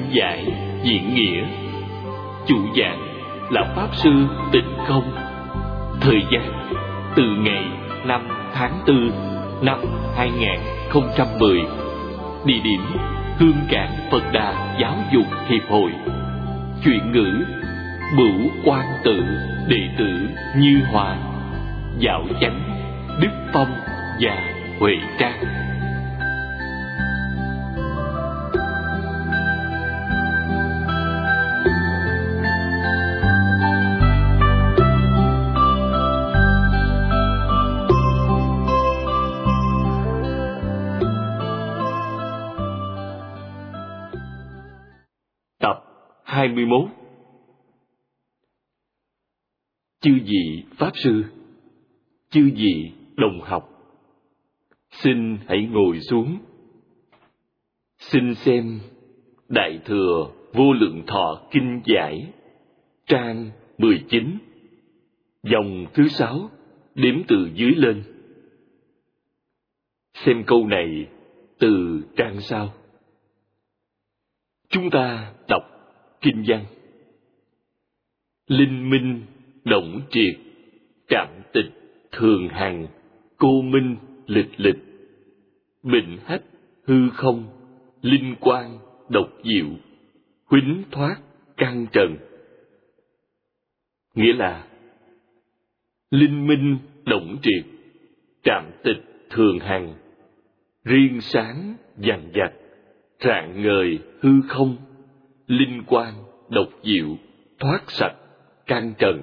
giải diễn nghĩa. Chủ giảng là Pháp Sư Tịnh Không. Thời gian từ ngày 5 tháng 4 năm 2010. Địa điểm Hương Cảng Phật Đà Giáo dục Hiệp hội. Chuyển ngữ Bửu Quan Tự, đệ tử Như Hòa, Dạo Chánh, Đức Phong và Huệ Trang. Tập 21. Chư vị Pháp Sư, chư vị đồng học, xin hãy ngồi xuống. Xin xem Đại Thừa Vô Lượng Thọ Kinh Giải, trang 19, dòng thứ 6, đếm từ dưới lên. Xem câu này từ trang sau. Chúng ta đọc kinh văn. Linh minh động triệt, trạm tịch thường hằng, cô minh lịch lịch, bình hách hư không, linh quang độc diệu, huýnh thoát căn trần. Nghĩa là linh minh động triệt, trạm tịch thường hằng, riêng sáng dằng dặc, rạng ngời hư không, linh quang độc diệu, thoát sạch căn trần.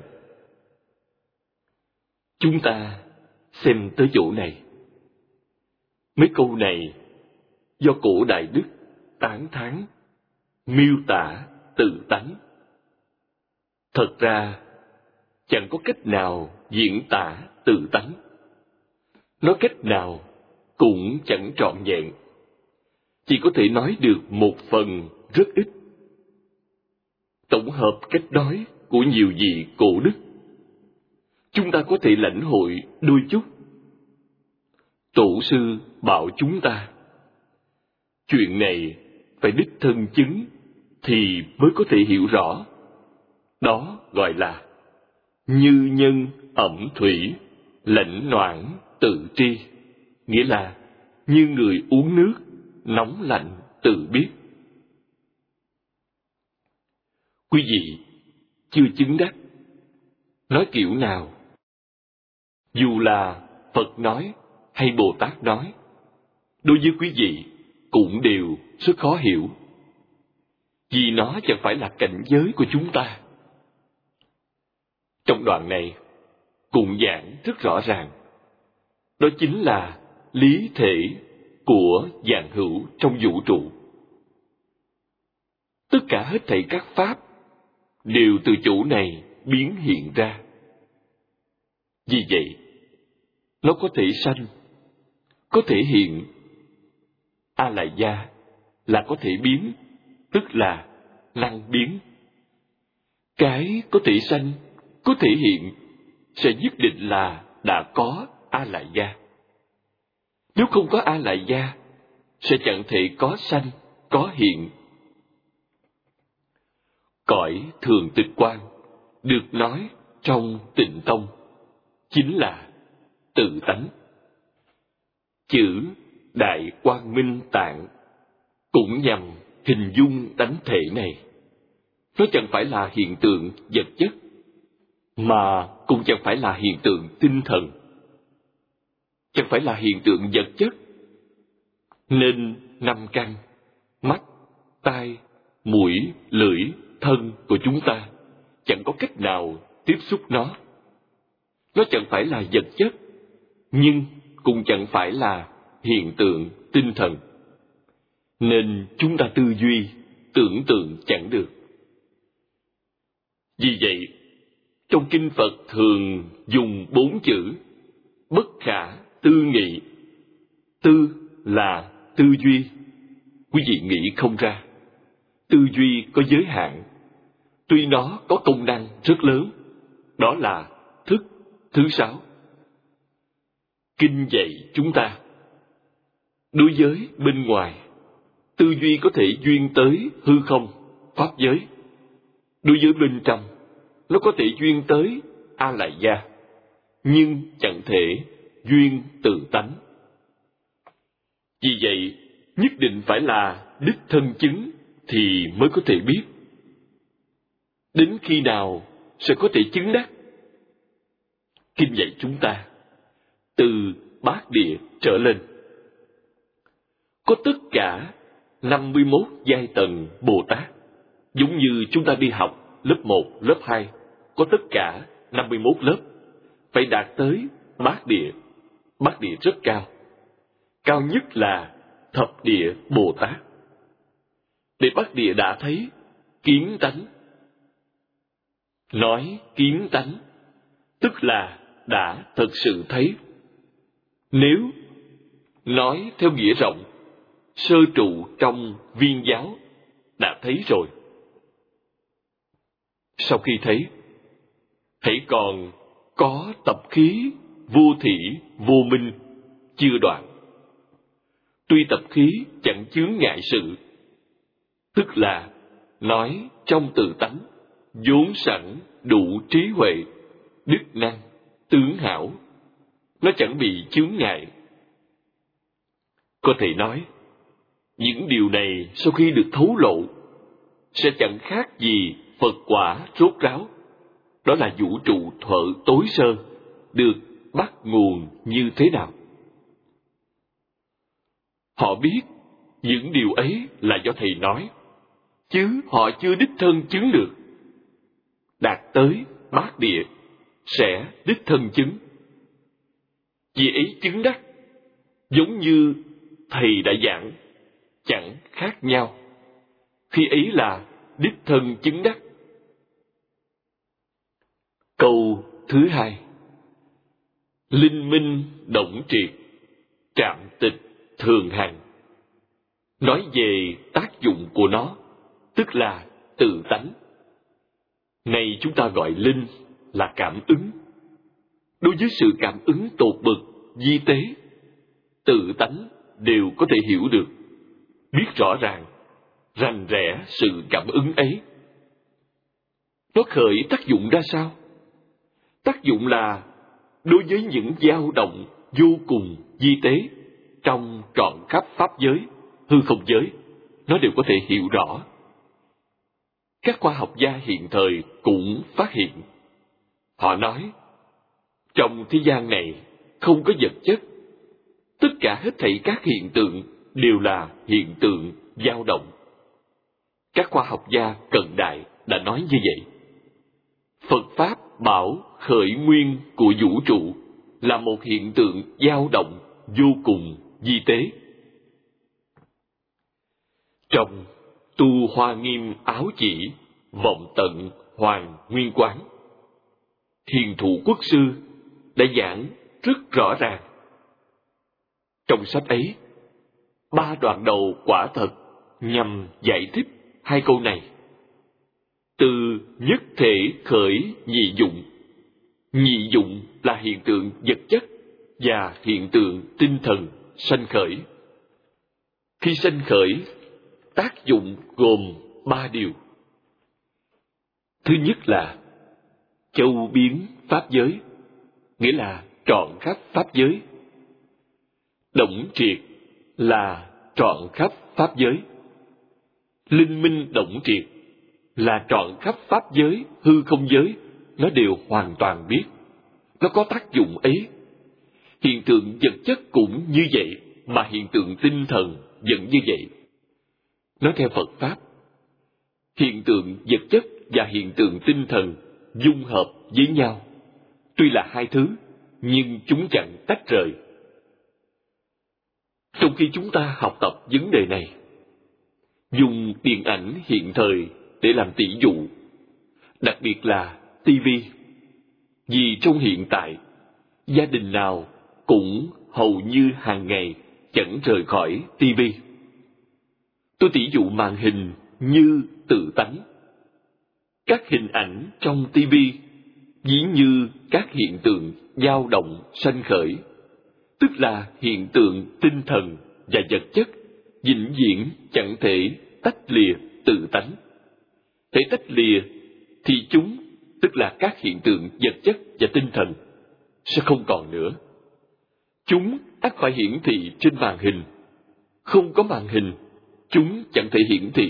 Chúng ta xem tới chỗ này. Mấy câu này do cổ Đại Đức tán thán, miêu tả tự tánh. Thật ra chẳng có cách nào diễn tả tự tánh. Nói cách nào cũng chẳng trọn vẹn. Chỉ có thể nói được một phần rất ít. Tổng hợp cách nói của nhiều vị cổ đức, chúng ta có thể lãnh hội đôi chút. Tổ sư bảo chúng ta, chuyện này phải đích thân chứng thì mới có thể hiểu rõ. Đó gọi là như nhân ẩm thủy, lãnh noãn tự tri. Nghĩa là như người uống nước, nóng lạnh tự biết. Quý vị chưa chứng đắc, nói kiểu nào, dù là Phật nói hay Bồ Tát nói, đối với quý vị cũng đều rất khó hiểu, vì nó chẳng phải là cảnh giới của chúng ta. Trong đoạn này cũng giảng rất rõ ràng, đó chính là lý thể của vạn hữu trong vũ trụ. Tất cả hết thảy các pháp đều từ chỗ này biến hiện ra. Vì vậy, nó có thể sanh, có thể hiện. A-lại gia là có thể biến, tức là năng biến. Cái có thể sanh, có thể hiện sẽ nhất định là đã có A-lại gia. Nếu không có A-lại gia, sẽ chẳng thể có sanh, có hiện. Cõi thường tịch quan được nói trong Tịnh Tông chính là tự tánh. Chữ Đại Quang Minh Tạng cũng nhằm hình dung tánh thể này. Nó chẳng phải là hiện tượng vật chất, mà cũng chẳng phải là hiện tượng tinh thần. Chẳng phải là hiện tượng vật chất, nên năm căn, mắt, tai, mũi, lưỡi, thân của chúng ta chẳng có cách nào tiếp xúc nó. Nó chẳng phải là vật chất, nhưng cũng chẳng phải là hiện tượng tinh thần. Nên chúng ta tư duy, tưởng tượng chẳng được. Vì vậy, trong Kinh Phật thường dùng 4 chữ bất khả tư nghị. Tư là tư duy. Quý vị nghĩ không ra. Tư duy có giới hạn. Tuy nó có công năng rất lớn, đó là thức thứ 6. Kinh dạy chúng ta, đối với bên ngoài, Tư duy có thể duyên tới hư không, pháp giới. Đối với bên trong, nó có thể duyên tới A Lại Gia, nhưng chẳng thể duyên tự tánh. Vì vậy, nhất định phải là đích thân chứng thì mới có thể biết. Đến khi nào sẽ có thể chứng đắc? Kinh dạy chúng ta, từ bát địa trở lên, có tất cả 51 giai tầng Bồ Tát. Giống như chúng ta đi học lớp 1, lớp 2, có tất cả 51 lớp, phải đạt tới bát địa. Bát địa rất cao. Cao nhất là thập địa Bồ Tát. Để bát địa đã thấy kiến tánh. Nói kiến tánh, tức là đã thật sự thấy. Nếu nói theo nghĩa rộng, sơ trụ trong viên giáo đã thấy rồi. Sau khi thấy, hãy còn có tập khí vô thỉ vô minh chưa đoạn. Tuy tập khí chẳng chướng ngại sự, tức là nói trong tự tánh vốn sẵn đủ trí huệ, đức năng, tướng hảo, nó chẳng bị chướng ngại. Có thể nói, những điều này sau khi được thấu lộ, sẽ chẳng khác gì Phật quả rốt ráo. Đó là vũ trụ thuở tối sơ, được bắt nguồn như thế nào. Họ biết những điều ấy là do Thầy nói, chứ họ chưa đích thân chứng được. Đạt tới bát địa, sẽ đích thân chứng. Vì ấy chứng đắc, giống như Thầy đã giảng, chẳng khác nhau. Khi ấy là đích thân chứng đắc. Câu thứ hai, linh minh động triệt, trạm tịch thường hằng. Nói về tác dụng của nó, tức là tự tánh. Này chúng ta gọi linh là cảm ứng. Đối với sự cảm ứng tột bậc, vi tế, tự tánh đều có thể hiểu được, biết rõ ràng, rành rẽ sự cảm ứng ấy. Nó khởi tác dụng ra sao? Tác dụng là đối với những dao động vô cùng vi tế trong trọn khắp pháp giới, hư không giới, nó đều có thể hiểu rõ. Các khoa học gia hiện thời cũng phát hiện. Họ nói, trong thế gian này không có vật chất. Tất cả hết thảy các hiện tượng đều là hiện tượng dao động. Các khoa học gia cận đại đã nói như vậy. Phật Pháp bảo khởi nguyên của vũ trụ là một hiện tượng dao động vô cùng vi tế. Trong Tu Hoa Nghiêm Áo Chỉ Vọng Tận Hoàng Nguyên Quán, Hiền Thụ Quốc Sư đã giảng rất rõ ràng. Trong sách ấy, 3 đoạn đầu quả thật nhằm giải thích 2 câu này. Từ nhất thể khởi nhị dụng. Nhị dụng là hiện tượng vật chất và hiện tượng tinh thần sanh khởi. Khi sanh khởi, tác dụng gồm 3 điều. Thứ nhất là châu biến pháp giới, nghĩa là trọn khắp pháp giới. Động triệt là trọn khắp pháp giới. Linh minh động triệt là trọn khắp pháp giới, hư không giới, nó đều hoàn toàn biết. Nó có tác dụng ấy. Hiện tượng vật chất cũng như vậy, mà hiện tượng tinh thần vẫn như vậy. Nói theo Phật Pháp, hiện tượng vật chất và hiện tượng tinh thần dung hợp với nhau. Tuy là 2 thứ, nhưng chúng chẳng tách rời. Trong khi chúng ta học tập vấn đề này, dùng điện ảnh hiện thời để làm tỷ dụ, đặc biệt là TV, vì trong hiện tại, gia đình nào cũng hầu như hàng ngày chẳng rời khỏi TV. Tôi tỉ dụ màn hình như tự tánh. Các hình ảnh trong TV ví như các hiện tượng dao động sanh khởi, tức là hiện tượng tinh thần và vật chất vĩnh viễn chẳng thể tách lìa tự tánh. Thể tách lìa thì chúng, tức là các hiện tượng vật chất và tinh thần, sẽ không còn nữa. Chúng ắt phải hiển thị trên màn hình. Không có màn hình, chúng chẳng thể hiển thị.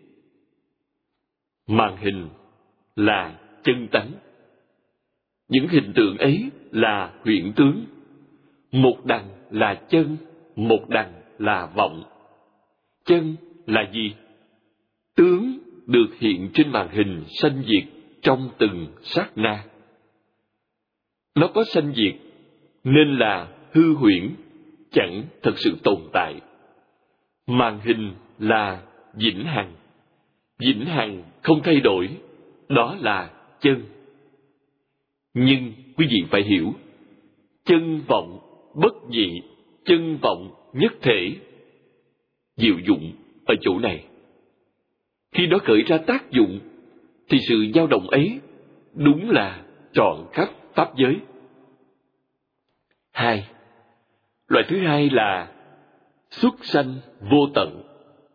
Màn hình là chân tánh. Những hình tượng ấy là huyễn tướng. Một đằng là chân, một đằng là vọng. Chân là gì? Tướng được hiện trên màn hình sanh diệt trong từng sát na. Nó có sanh diệt nên là hư huyễn, chẳng thật sự tồn tại. Màn hình là vĩnh hằng. Vĩnh hằng không thay đổi, đó là chân. Nhưng quý vị phải hiểu, chân vọng bất nhị, chân vọng nhất thể. Diệu dụng ở chỗ này. Khi nó khởi ra tác dụng, thì sự dao động ấy đúng là trọn khắp pháp giới. Hai, loại thứ hai là xuất sanh vô tận.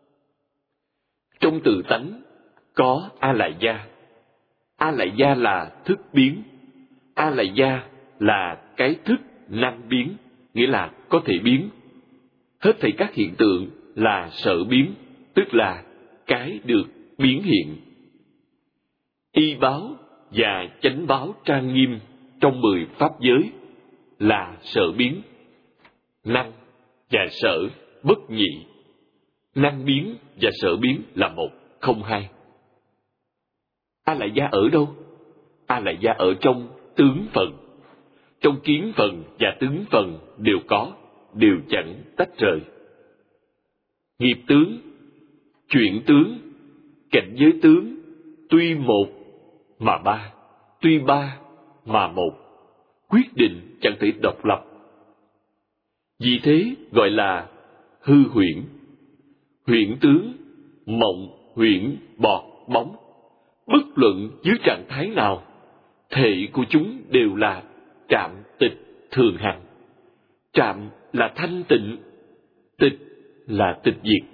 Trong tự tánh có a lại gia. A lại gia là thức biến. A lại gia là cái thức năng biến, nghĩa là có thể biến. Hết thảy các hiện tượng là sở biến, tức là cái được biến hiện. Y báo và chánh báo trang nghiêm trong 10 pháp giới là sở biến. Năng và sở bất nhị. Năng biến và sở biến là một, không hai. A lại gia ở đâu? A lại gia ở trong tướng phần. Trong kiến phần và tướng phần đều có, đều chẳng tách rời. Nghiệp tướng, chuyện tướng, cảnh giới tướng, tuy một mà ba, tuy ba mà một, quyết định chẳng thể độc lập. Vì thế gọi là hư huyễn. Huyễn tướng, mộng, huyễn, bọt, bóng. Bất luận dưới trạng thái nào, thể của chúng đều là trạm tịch thường hằng. Trạm là thanh tịnh, tịch là tịch diệt.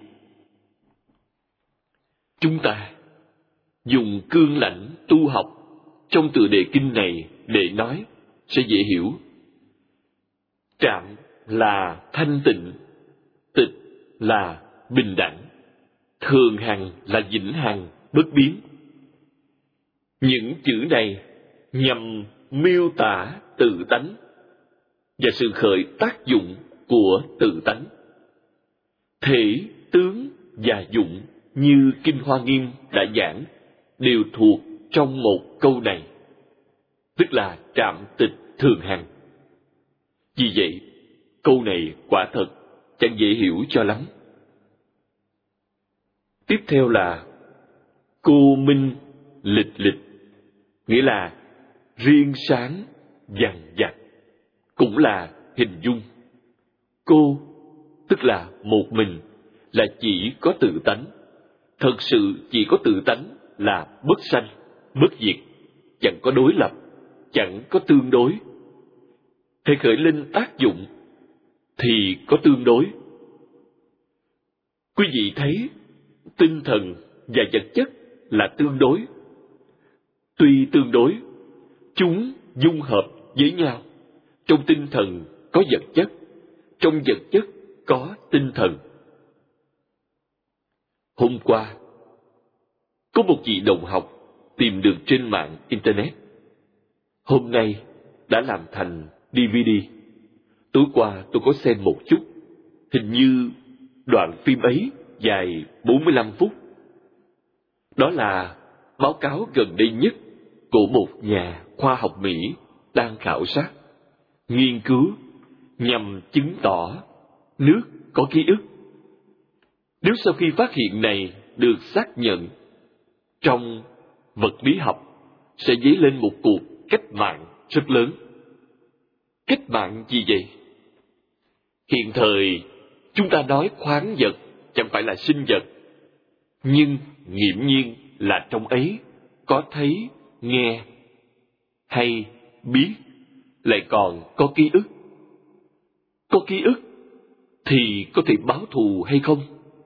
Chúng ta dùng cương lãnh tu học trong tựa đề kinh này để nói sẽ dễ hiểu. Trạm là thanh tịnh, tịch là bình đẳng, thường hằng là vĩnh hằng, bất biến. Những chữ này nhằm miêu tả tự tánh và sự khởi tác dụng của tự tánh. Thể, tướng và dụng như Kinh Hoa Nghiêm đã giảng đều thuộc trong một câu này, tức là trạm tịch thường hằng. Vì vậy, câu này quả thật chẳng dễ hiểu cho lắm. Tiếp theo là cô minh lịch lịch, nghĩa là riêng sáng dằng dặc, cũng là hình dung. Cô tức là một mình, là chỉ có tự tánh. Thật sự chỉ có tự tánh là bất sanh, bất diệt, chẳng có đối lập, chẳng có tương đối. Thể khởi lên tác dụng thì có tương đối. Quý vị thấy tinh thần và vật chất là tương đối. Tuy tương đối, chúng dung hợp với nhau. Trong tinh thần có vật chất, trong vật chất có tinh thần. Hôm qua, có một vị đồng học tìm được trên mạng Internet. Hôm nay đã làm thành DVD. Tối qua tôi có xem một chút. Hình như đoạn phim ấy dài 45 phút. Đó là báo cáo gần đây nhất của một nhà khoa học Mỹ đang khảo sát, nghiên cứu nhằm chứng tỏ nước có ký ức. Nếu sau khi phát hiện này được xác nhận, trong vật lý học sẽ dấy lên một cuộc cách mạng rất lớn. Cách mạng gì vậy? Hiện thời chúng ta nói khoáng vật chẳng phải là sinh vật, nhưng nghiễm nhiên là trong ấy có thấy, nghe hay biết, lại còn có ký ức. Có ký ức thì có thể báo thù hay không?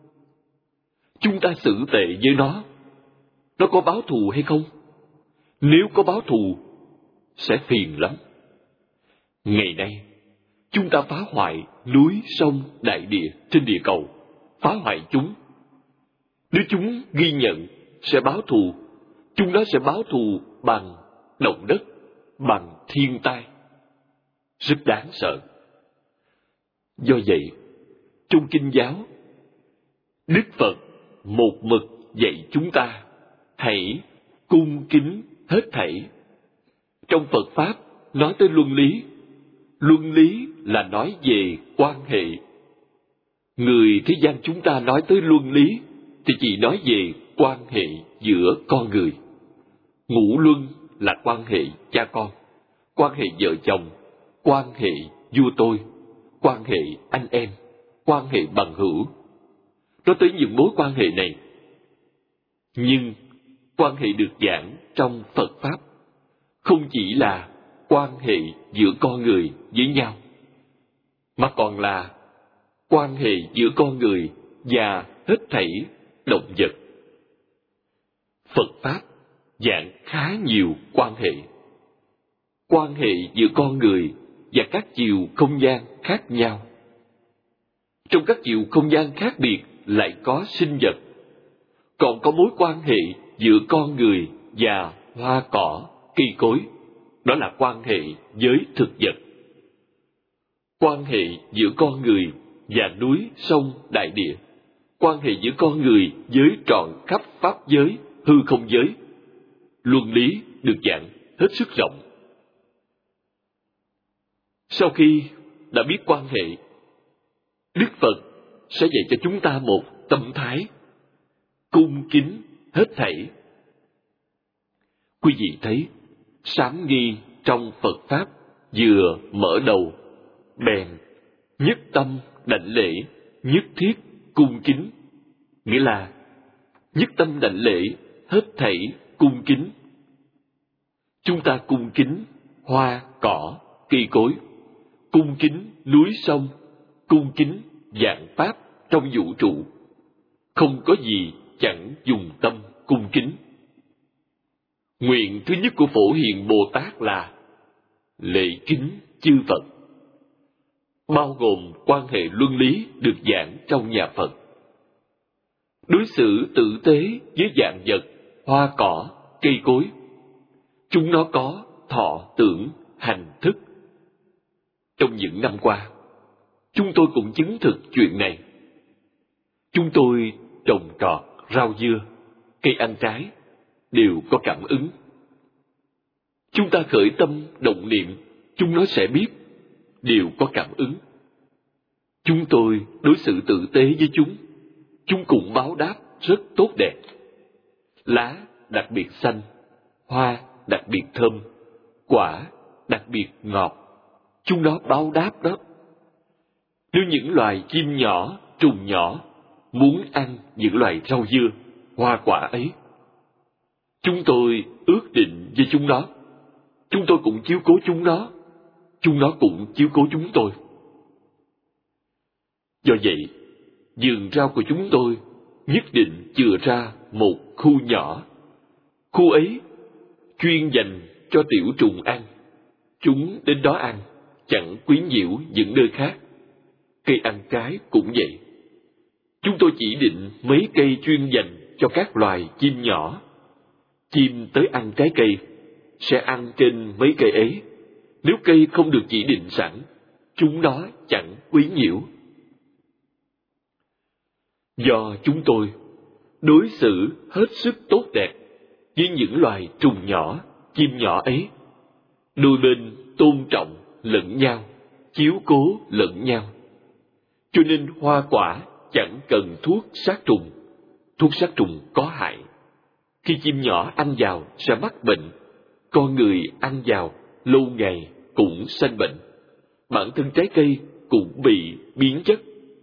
chúng ta xử tệ với nó có báo thù hay không? Nếu có báo thù, sẽ phiền lắm. Ngày nay, chúng ta phá hoại núi, sông, đại địa trên địa cầu, phá hoại chúng. Nếu chúng ghi nhận sẽ báo thù, chúng nó sẽ báo thù bằng động đất, bằng thiên tai. Rất đáng sợ. Do vậy, trong Kinh giáo, Đức Phật một mực dạy chúng ta hãy cung kính hết thảy. Trong Phật Pháp nói tới luân lý. Luân lý là nói về quan hệ. Người thế gian chúng ta nói tới luân lý thì chỉ nói về quan hệ giữa con người. Ngũ luân là quan hệ cha con, quan hệ vợ chồng, quan hệ vua tôi, quan hệ anh em, quan hệ bằng hữu. Nói tới những mối quan hệ này. Nhưng quan hệ được giảng trong Phật Pháp không chỉ là quan hệ giữa con người với nhau, mà còn là quan hệ giữa con người và hết thảy động vật. Phật Pháp giảng khá nhiều quan hệ. Quan hệ giữa con người và các chiều không gian khác nhau. Trong các chiều không gian khác biệt lại có sinh vật. Còn có mối quan hệ giữa con người và hoa cỏ, cây cối. Đó là quan hệ với thực vật. Quan hệ giữa con người và núi, sông, đại địa. Quan hệ giữa con người với trọn khắp pháp giới, hư không giới. Luân lý được giảng hết sức rộng. Sau khi đã biết quan hệ, Đức Phật sẽ dạy cho chúng ta một tâm thái cung kính hết thảy. Quý vị thấy, Sám Nghi trong Phật Pháp vừa mở đầu, bèn nhất tâm đảnh lễ, nhất thiết cung kính. Nghĩa là nhất tâm đảnh lễ, hết thảy cung kính. Chúng ta cung kính hoa, cỏ, cây cối, cung kính núi sông, cung kính vạn pháp trong vũ trụ. Không có gì chẳng dùng tâm cung kính. Nguyện thứ nhất của Phổ Hiền Bồ Tát là lễ kính chư Phật, bao gồm quan hệ luân lý được giảng trong nhà Phật. Đối xử tử tế với vạn vật, hoa cỏ, cây cối. Chúng nó có thọ tưởng, hành thức. Trong những năm qua, chúng tôi cũng chứng thực chuyện này. Chúng tôi trồng trọt, rau dưa, cây ăn trái, đều có cảm ứng. Chúng ta khởi tâm, động niệm, chúng nó sẽ biết, đều có cảm ứng. Chúng tôi đối xử tử tế với chúng cũng báo đáp rất tốt đẹp. Lá đặc biệt xanh, hoa đặc biệt thơm, quả đặc biệt ngọt. Chúng nó báo đáp đó. Nếu những loài chim nhỏ, trùng nhỏ muốn ăn những loài rau dưa, hoa quả ấy, chúng tôi ước định với chúng nó. Chúng tôi cũng chiếu cố chúng nó cũng chiếu cố chúng tôi. Do vậy, vườn rau của chúng tôi nhất định chừa ra một khu nhỏ. Khu ấy chuyên dành cho tiểu trùng ăn. Chúng đến đó ăn, chẳng quấy nhiễu những nơi khác. Cây ăn trái cũng vậy. Chúng tôi chỉ định mấy cây chuyên dành cho các loài chim nhỏ. Chim tới ăn trái cây, sẽ ăn trên mấy cây ấy. Nếu cây không được chỉ định sẵn, chúng nó chẳng quấy nhiễu. Do chúng tôi đối xử hết sức tốt đẹp với những loài trùng nhỏ, chim nhỏ ấy, đôi bên tôn trọng lẫn nhau, chiếu cố lẫn nhau. Cho nên hoa quả chẳng cần thuốc sát trùng. Thuốc sát trùng có hại. Khi chim nhỏ ăn vào sẽ mắc bệnh. Con người ăn vào lâu ngày cũng sanh bệnh. Bản thân trái cây cũng bị biến chất.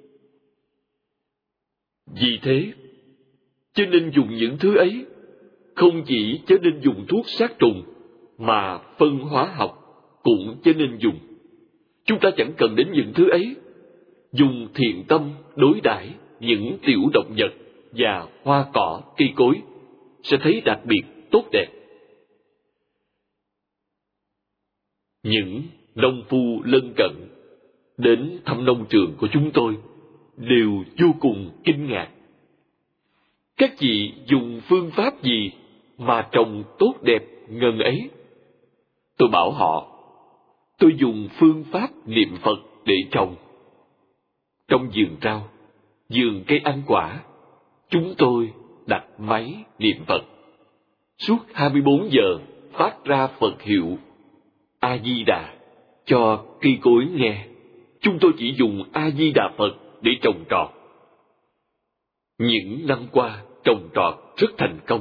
Vì thế, cho nên dùng những thứ ấy, không chỉ chớ nên dùng thuốc sát trùng, mà phân hóa học cũng chớ nên dùng. Chúng ta chẳng cần đến những thứ ấy. Dùng thiện tâm đối đãi những tiểu động vật và hoa cỏ, cây cối sẽ thấy đặc biệt tốt đẹp. Những nông phu lân cận đến thăm nông trường của chúng tôi đều vô cùng kinh ngạc. Các vị dùng phương pháp gì mà trồng tốt đẹp ngần ấy? Tôi bảo họ, tôi dùng phương pháp niệm Phật để trồng. Trong vườn rau, vườn cây ăn quả, chúng tôi đặt máy niệm Phật. Suốt 24 giờ phát ra Phật hiệu A-di-đà cho cây cối nghe. Chúng tôi chỉ dùng A-di-đà Phật để trồng trọt. Những năm qua trồng trọt rất thành công.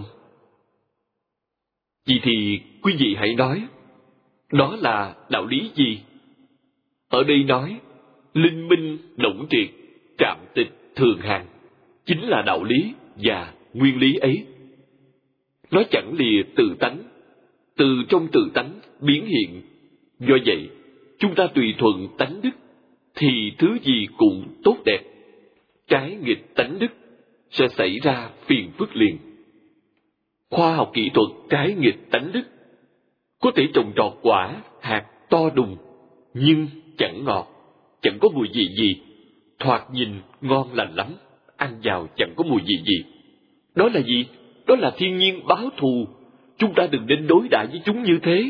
Vậy thì quý vị hãy nói, đó là đạo lý gì? Ở đây nói, linh minh, động triệt, trạm tịch, thường hằng, chính là đạo lý và nguyên lý ấy. Nó chẳng lìa tự tánh, từ trong tự tánh biến hiện. Do vậy, chúng ta tùy thuận tánh đức, thì thứ gì cũng tốt đẹp. Trái nghịch tánh đức sẽ xảy ra phiền phức liền. Khoa học kỹ thuật trái nghịch tánh đức, có thể trồng trọt quả, hạt to đùng, nhưng chẳng ngọt, chẳng có mùi vị gì, thoạt nhìn ngon lành lắm, ăn vào chẳng có mùi vị gì. Đó là gì? Đó là thiên nhiên báo thù. Chúng ta đừng nên đối đãi với chúng như thế.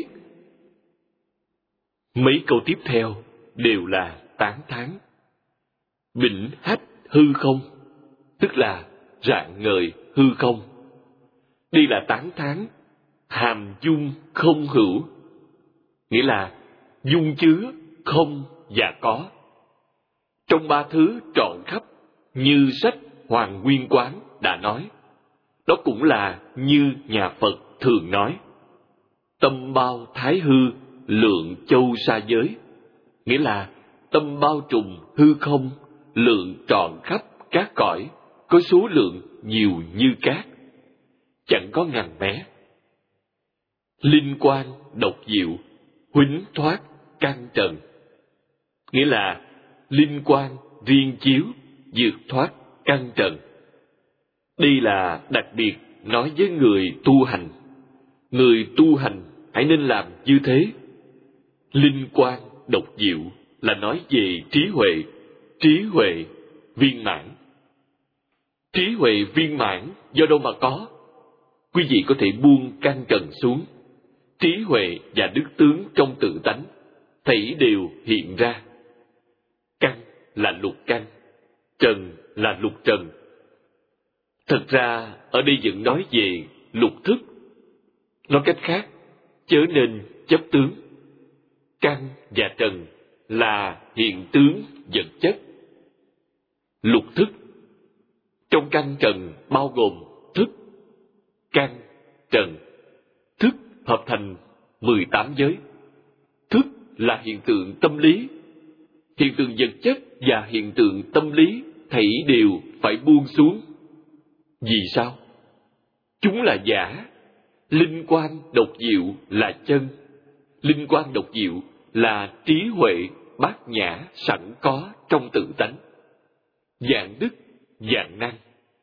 Mấy câu tiếp theo đều là tán thán. Bỉnh hách hư không, tức là rạng ngời hư không. Đây là tán thán hàm dung không hữu, nghĩa là dung chứa không và có. Trong ba thứ trọn khắp, như sách Hoàng Nguyên Quán đã nói, đó cũng là như nhà Phật thường nói, tâm bao thái hư, lượng châu sa giới, nghĩa là tâm bao trùm hư không, lượng trọn khắp các cõi, có số lượng nhiều như cát, chẳng có ngăn mé. Linh quang độc diệu, huýnh thoát căn trần, nghĩa là linh quang riêng chiếu, vượt thoát căn trần. Đây là đặc biệt nói với người tu hành. Người tu hành hãy nên làm như thế. Linh quang độc diệu là nói về trí huệ viên mãn. Trí huệ viên mãn do đâu mà có? Quý vị có thể buông căn trần xuống. Trí huệ và đức tướng trong tự tánh thảy đều hiện ra. Căn là lục căn, trần là lục trần. Thật ra ở đây vẫn nói về lục thức. Nói cách khác, chớ nên chấp tướng. Căn và trần là hiện tướng vật chất. Lục thức. Trong căn trần bao gồm thức, căn, trần. Thức hợp thành 18 giới. Thức là hiện tượng tâm lý. Hiện tượng vật chất và hiện tượng tâm lý thảy đều phải buông xuống. Vì sao? Chúng là giả. Linh quang độc diệu là chân. Linh quang độc diệu là trí huệ bát nhã sẵn có trong tự tánh. Vạn đức, vạn năng.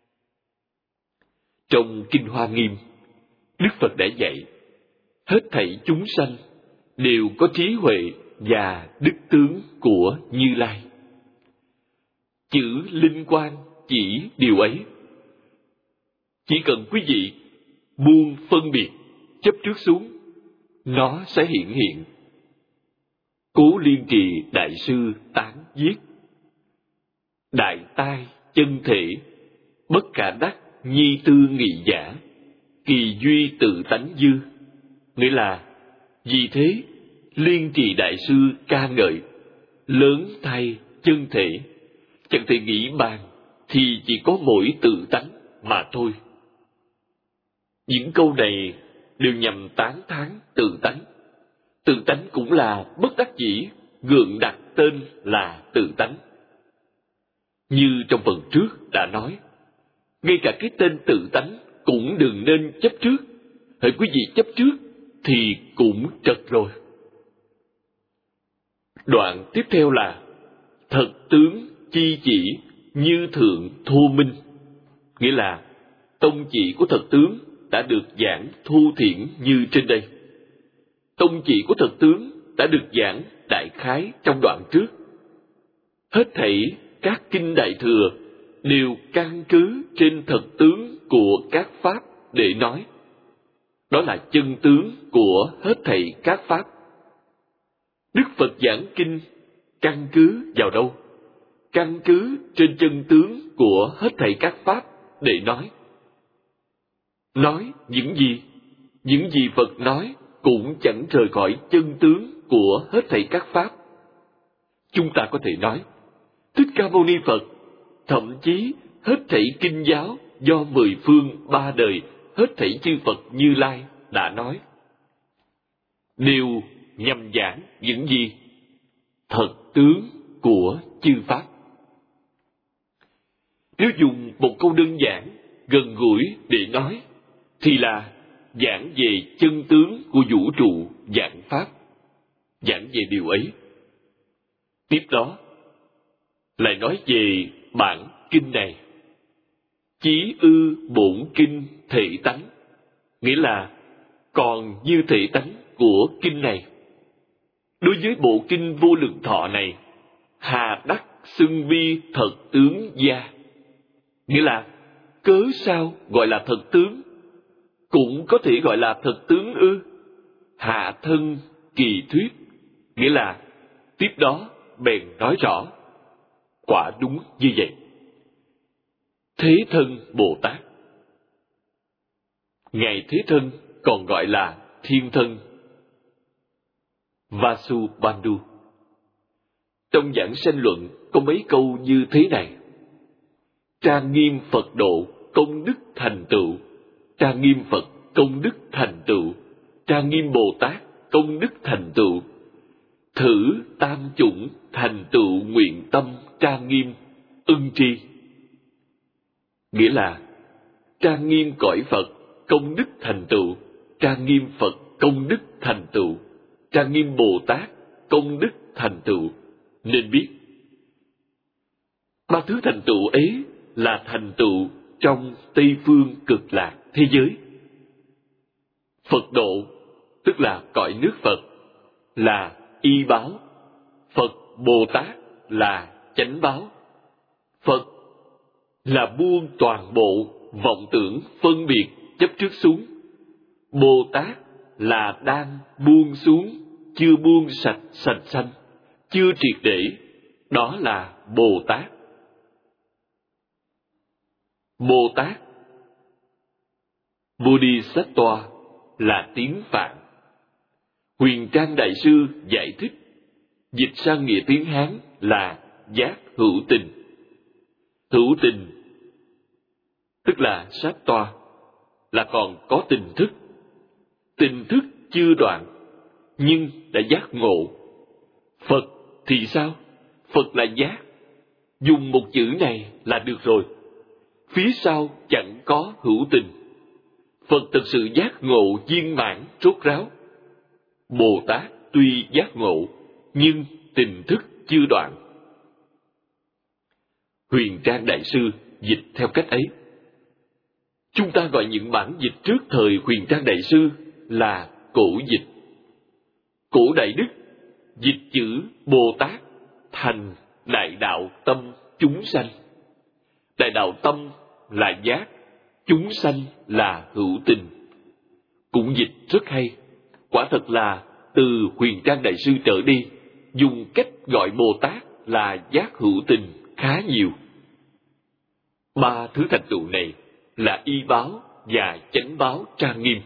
Trong Kinh Hoa Nghiêm, Đức Phật đã dạy, hết thảy chúng sanh đều có trí huệ và đức tướng của Như Lai. Chữ linh quang chỉ điều ấy. Chỉ cần quý vị buông phân biệt, chấp trước xuống, nó sẽ hiện hiện. Cố Liên Trì Đại Sư tán viết: đại tai chân thể, bất khả đắc nhi tư nghị giả, kỳ duy tự tánh dư. Nghĩa là, vì thế, Liên Trì Đại Sư ca ngợi, lớn thay chân thể, chẳng thể nghĩ bàn, thì chỉ có mỗi tự tánh mà thôi. Những câu này đều nhằm tán thán tự tánh. Tự tánh cũng là bất đắc dĩ, gượng đặt tên là tự tánh. Như trong phần trước đã nói, ngay cả cái tên tự tánh cũng đừng nên chấp trước. Hỡi quý vị chấp trước thì cũng trật rồi. Đoạn tiếp theo là thật tướng chi chỉ như thượng thô minh, nghĩa là tông chỉ của thật tướng đã được giảng thu thiển như trên đây. Tông chỉ của thật tướng đã được giảng đại khái trong đoạn trước. Hết thảy các kinh Đại Thừa đều căn cứ trên thật tướng của các pháp để nói. Đó là chân tướng của hết thảy các pháp. Đức Phật giảng kinh căn cứ vào đâu? Căn cứ trên chân tướng của hết thảy các pháp để nói. Nói những gì? Những gì Phật nói cũng chẳng rời khỏi chân tướng của hết thảy các pháp. Chúng ta có thể nói, Thích Ca Mâu Ni Phật, thậm chí hết thảy kinh giáo do 10 phương 3 đời, hết thảy chư Phật Như Lai đã nói, đều nhằm giảng những gì? Thật tướng của chư pháp. Nếu dùng một câu đơn giản, gần gũi để nói, thì là giảng về chân tướng của vũ trụ vạn pháp, giảng về điều ấy. Tiếp đó lại nói về bản kinh này, chí ư bổn kinh thể tánh, nghĩa là còn như thể tánh của kinh này. Đối với bộ kinh Vô Lượng Thọ này, hà đắc xưng vi thật tướng gia, nghĩa là cớ sao gọi là thật tướng? Cũng có thể gọi là thật tướng ư? Hạ thân kỳ thuyết, nghĩa là tiếp đó bèn nói rõ. Quả đúng như vậy. Thế Thân Bồ Tát, Ngài Thế Thân còn gọi là Thiên Thân, Vasubandhu. Trong giảng sanh luận có mấy câu như thế này: trang nghiêm Phật độ, công đức thành tựu; trang nghiêm Phật, công đức thành tựu; trang nghiêm Bồ Tát, công đức thành tựu; thử tam chủng thành tựu nguyện tâm trang nghiêm ưng tri. Nghĩa là trang nghiêm cõi Phật, công đức thành tựu; trang nghiêm Phật, công đức thành tựu; trang nghiêm Bồ Tát, công đức thành tựu. Nên biết ba thứ thành tựu ấy là thành tựu trong Tây phương cực lạc thế giới. Phật độ tức là cõi nước Phật, là y báo; Phật Bồ Tát là chánh báo. Phật là buông toàn bộ vọng tưởng phân biệt chấp trước xuống; Bồ Tát là đang buông xuống, chưa buông sạch sạch sanh, chưa triệt để, đó là Bồ Tát. Bồ Tát Bodhisattva là tiếng Phạn. Huyền Trang Đại Sư giải thích, dịch sang nghĩa tiếng Hán là giác hữu tình. Hữu tình tức là sát toa, là còn có tình thức. Tình thức chưa đoạn, nhưng đã giác ngộ. Phật thì sao? Phật là giác. Dùng một chữ này là được rồi. Phía sau chẳng có hữu tình. Phật thực sự giác ngộ viên mãn rốt ráo. Bồ Tát tuy giác ngộ, nhưng tình thức chưa đoạn. Huyền Trang Đại Sư dịch theo cách ấy. Chúng ta gọi những bản dịch trước thời Huyền Trang Đại Sư là cổ dịch. Cổ Đại Đức dịch chữ Bồ Tát thành đại đạo tâm chúng sanh. Đại đạo tâm là giác, chúng sanh là hữu tình. Cũng dịch rất hay. Quả thật là từ Huyền Trang Đại Sư trở đi, dùng cách gọi Bồ Tát là giác hữu tình khá nhiều. Ba thứ thành tựu này là y báo và chánh báo trang nghiêm.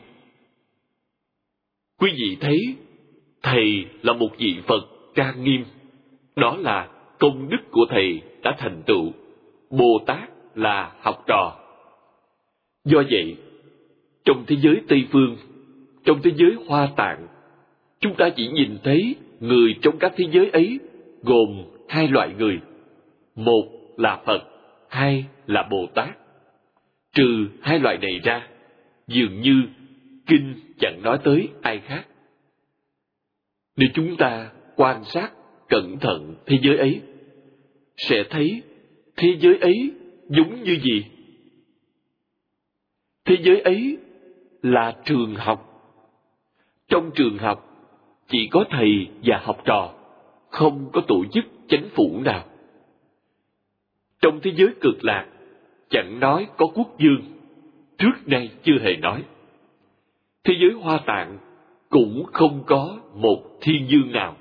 Quý vị thấy, Thầy là một vị Phật trang nghiêm, đó là công đức của Thầy đã thành tựu. Bồ Tát là học trò. Do vậy, trong thế giới Tây Phương, trong thế giới Hoa Tạng, chúng ta chỉ nhìn thấy người trong các thế giới ấy gồm hai loại người. Một là Phật, hai là Bồ Tát. Trừ hai loại này ra, dường như kinh chẳng nói tới ai khác. Nếu chúng ta quan sát cẩn thận thế giới ấy, sẽ thấy thế giới ấy giống như gì? Thế giới ấy là trường học. Trong trường học chỉ có thầy và học trò, không có tổ chức chánh phủ nào. Trong thế giới cực lạc, chẳng nói có quốc vương, trước nay chưa hề nói. Thế giới Hoa Tạng cũng không có một thiên vương nào.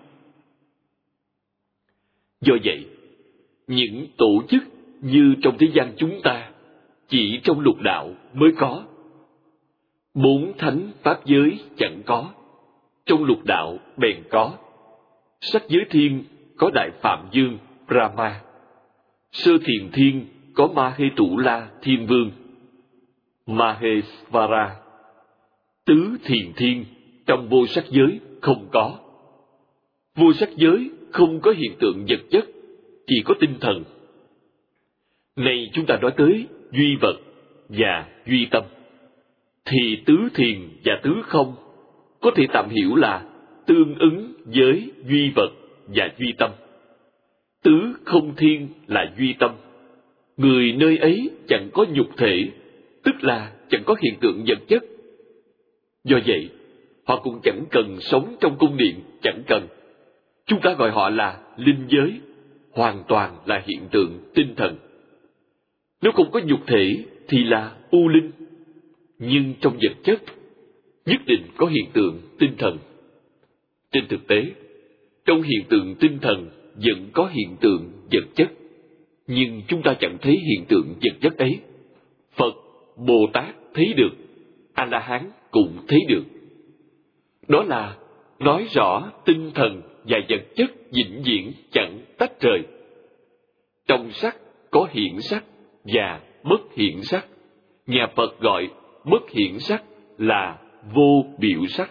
Do vậy, những tổ chức như trong thế gian chúng ta chỉ trong lục đạo mới có. 4 thánh pháp giới chẳng có, trong lục đạo bèn có. Sắc giới thiên có Đại Phạm Vương Brahma, Sơ Thiền Thiên có Ma-hê-tụ-la Thiên Vương Mahesvara. Tứ Thiền Thiên trong vô sắc giới không có. Vô sắc giới không có hiện tượng vật chất, chỉ có tinh thần. Này chúng ta nói tới duy vật và duy tâm, thì tứ thiền và tứ không có thể tạm hiểu là tương ứng với duy vật và duy tâm. Tứ không thiên là duy tâm. Người nơi ấy chẳng có nhục thể, tức là chẳng có hiện tượng vật chất. Do vậy, họ cũng chẳng cần sống trong cung điện, chẳng cần. Chúng ta gọi họ là linh giới, hoàn toàn là hiện tượng tinh thần. Nếu không có nhục thể thì là u linh, nhưng trong vật chất nhất định có hiện tượng tinh thần. Trên thực tế, trong hiện tượng tinh thần vẫn có hiện tượng vật chất, nhưng chúng ta chẳng thấy hiện tượng vật chất ấy. Phật, Bồ Tát thấy được, A-la-hán cũng thấy được. Đó là nói rõ tinh thần và vật chất vĩnh viễn chẳng tách rời. Trong sắc có hiện sắc và bất hiện sắc. Nhà Phật gọi bất hiện sắc là vô biểu sắc.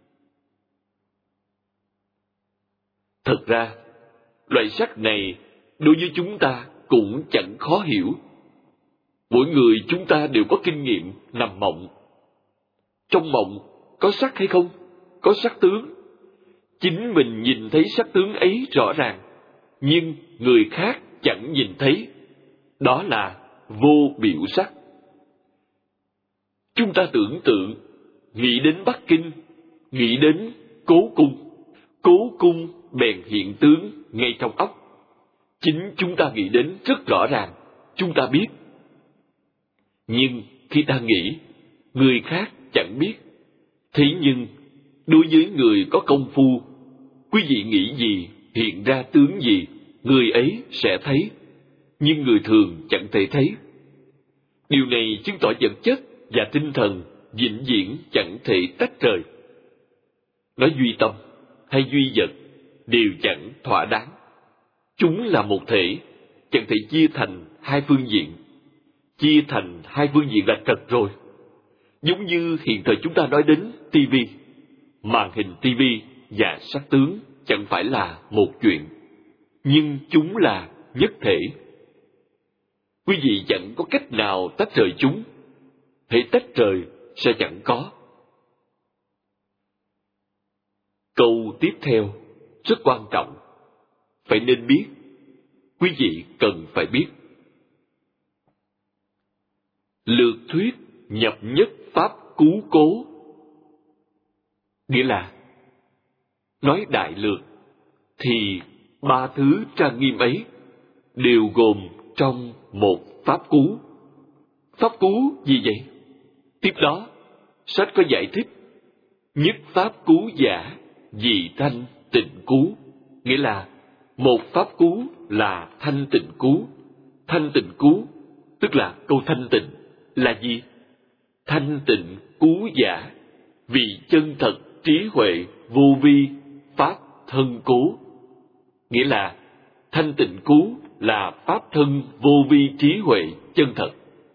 Thật ra, loại sắc này đối với chúng ta cũng chẳng khó hiểu. Mỗi người chúng ta đều có kinh nghiệm nằm mộng. Trong mộng có sắc hay không? Có sắc tướng. Chính mình nhìn thấy sắc tướng ấy rõ ràng, nhưng người khác chẳng nhìn thấy. Đó là vô biểu sắc. Chúng ta tưởng tượng, nghĩ đến Bắc Kinh, nghĩ đến Cố Cung. Cố Cung bèn hiện tướng ngay trong óc. Chính chúng ta nghĩ đến rất rõ ràng, chúng ta biết. Nhưng khi ta nghĩ, người khác chẳng biết. Thế nhưng, đối với người có công phu, quý vị nghĩ gì, hiện ra tướng gì, người ấy sẽ thấy. Nhưng người thường chẳng thể thấy. Điều này chứng tỏ vật chất và tinh thần vĩnh viễn chẳng thể tách rời. Nói duy tâm hay duy vật đều chẳng thỏa đáng. Chúng là một thể, chẳng thể chia thành hai phương diện. Chia thành hai phương diện là trật rồi. Giống như hiện thời chúng ta nói đến TV, màn hình TV và sắc tướng chẳng phải là một chuyện, nhưng chúng là nhất thể. Quý vị chẳng có cách nào tách rời chúng. Hễ tách rời sẽ chẳng có. Câu tiếp theo rất quan trọng, phải nên biết. Quý vị cần phải biết. Lược thuyết nhập nhất pháp cú cố, nghĩa là nói đại lược thì ba thứ trang nghiêm ấy đều gồm trong một pháp cú. Pháp cú gì vậy? Tiếp đó, sách có giải thích. Nhất pháp cú giả, dị thanh tịnh cú, nghĩa là một pháp cú là thanh tịnh cú. Thanh tịnh cú, tức là câu thanh tịnh, là gì? Thanh tịnh cú giả, vì chân thật trí huệ vô vi pháp thân cố, nghĩa là thanh tịnh cú là pháp thân vô vi trí huệ chân thật.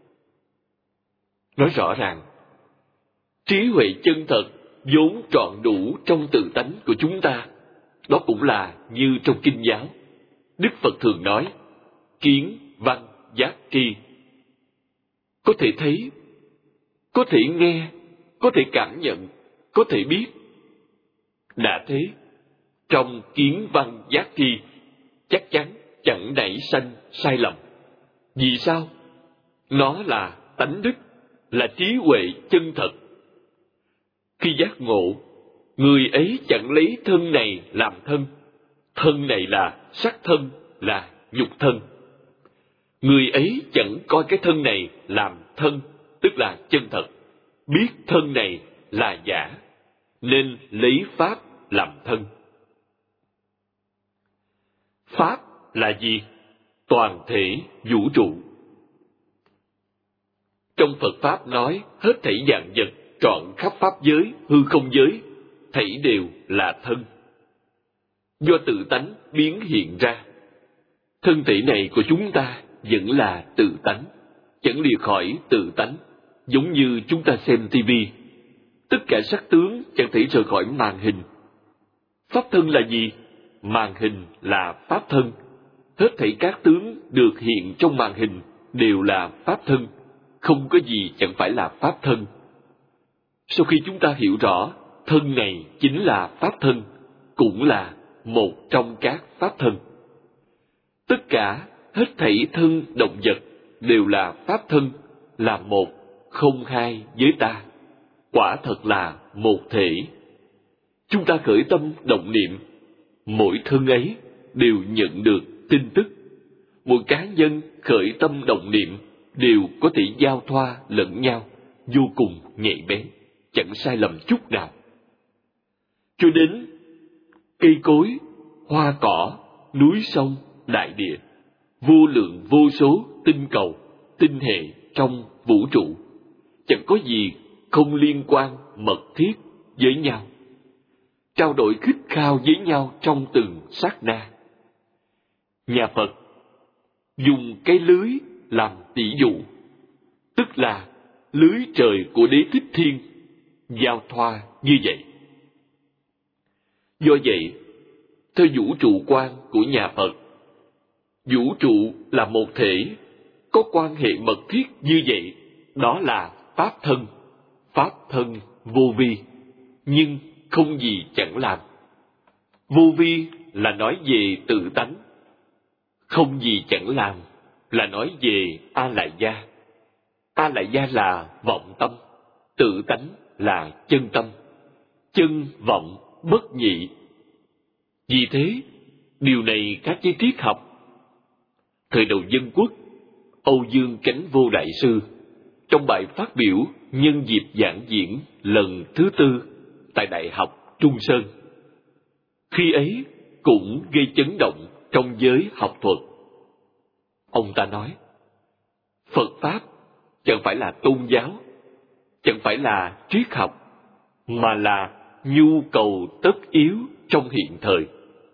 Nói rõ ràng, trí huệ chân thật vốn trọn đủ trong tự tánh của chúng ta. Đó cũng là như trong kinh giáo, Đức Phật thường nói, kiến, văn, giác, tri. Có thể thấy, có thể nghe, có thể cảm nhận, có thể biết. Đã thế, trong kiến, văn, giác, tri, chắc chắn chẳng nảy sanh sai lầm. Vì sao? Nó là tánh đức, là trí huệ chân thật. Khi giác ngộ, người ấy chẳng lấy thân này làm thân. Thân này là sắc thân, là nhục thân. Người ấy chẳng coi cái thân này làm thân, tức là chân thật. Biết thân này là giả, nên lấy Pháp làm thân. Pháp là gì? Toàn thể vũ trụ. Trong Phật Pháp nói, hết thảy vạn vật trọn khắp Pháp giới, hư không giới, thảy đều là thân. Do tự tánh biến hiện ra. Thân thể này của chúng ta vẫn là tự tánh, chẳng lìa khỏi tự tánh, giống như chúng ta xem tivi. Tất cả sắc tướng chẳng thể rời khỏi màn hình. Pháp thân là gì? Màn hình là Pháp thân. Hết thảy các tướng được hiện trong màn hình đều là Pháp thân. Không có gì chẳng phải là Pháp thân. Sau khi chúng ta hiểu rõ thân này chính là Pháp thân, cũng là một trong các Pháp thân. Tất cả hết thảy thân động vật đều là Pháp thân, là một, không hai với ta. Quả thật là một thể. Chúng ta khởi tâm động niệm, mỗi thân ấy đều nhận được tin tức. Mỗi cá nhân khởi tâm động niệm đều có thể giao thoa lẫn nhau, vô cùng nhạy bén, chẳng sai lầm chút nào. Cho đến cây cối, hoa cỏ, núi sông, đại địa, vô lượng vô số tinh cầu, tinh hệ trong vũ trụ, chẳng có gì không liên quan mật thiết với nhau, trao đổi khích khao với nhau trong từng sát na. Nhà Phật dùng cái lưới làm tỷ dụ, tức là lưới trời của Đế Thích Thiên, giao thoa như vậy. Do vậy, theo vũ trụ quan của nhà Phật, vũ trụ là một thể, có quan hệ mật thiết như vậy, đó là Pháp thân. Pháp thân vô vi, nhưng không gì chẳng làm. Vô vi là nói về tự tánh, không gì chẳng làm là nói về A Lại Gia. A Lại Gia là vọng tâm, tự tánh là chân tâm, chân vọng bất nhị. Vì thế, điều này khác với triết học. Thời đầu Dân Quốc, Âu Dương Chánh Vô Đại Sư trong bài phát biểu nhân dịp giảng diễn lần thứ 4 tại Đại học Trung Sơn, khi ấy cũng gây chấn động trong giới học thuật. Ông ta nói, Phật Pháp chẳng phải là tôn giáo, chẳng phải là triết học, mà là nhu cầu tất yếu trong hiện thời.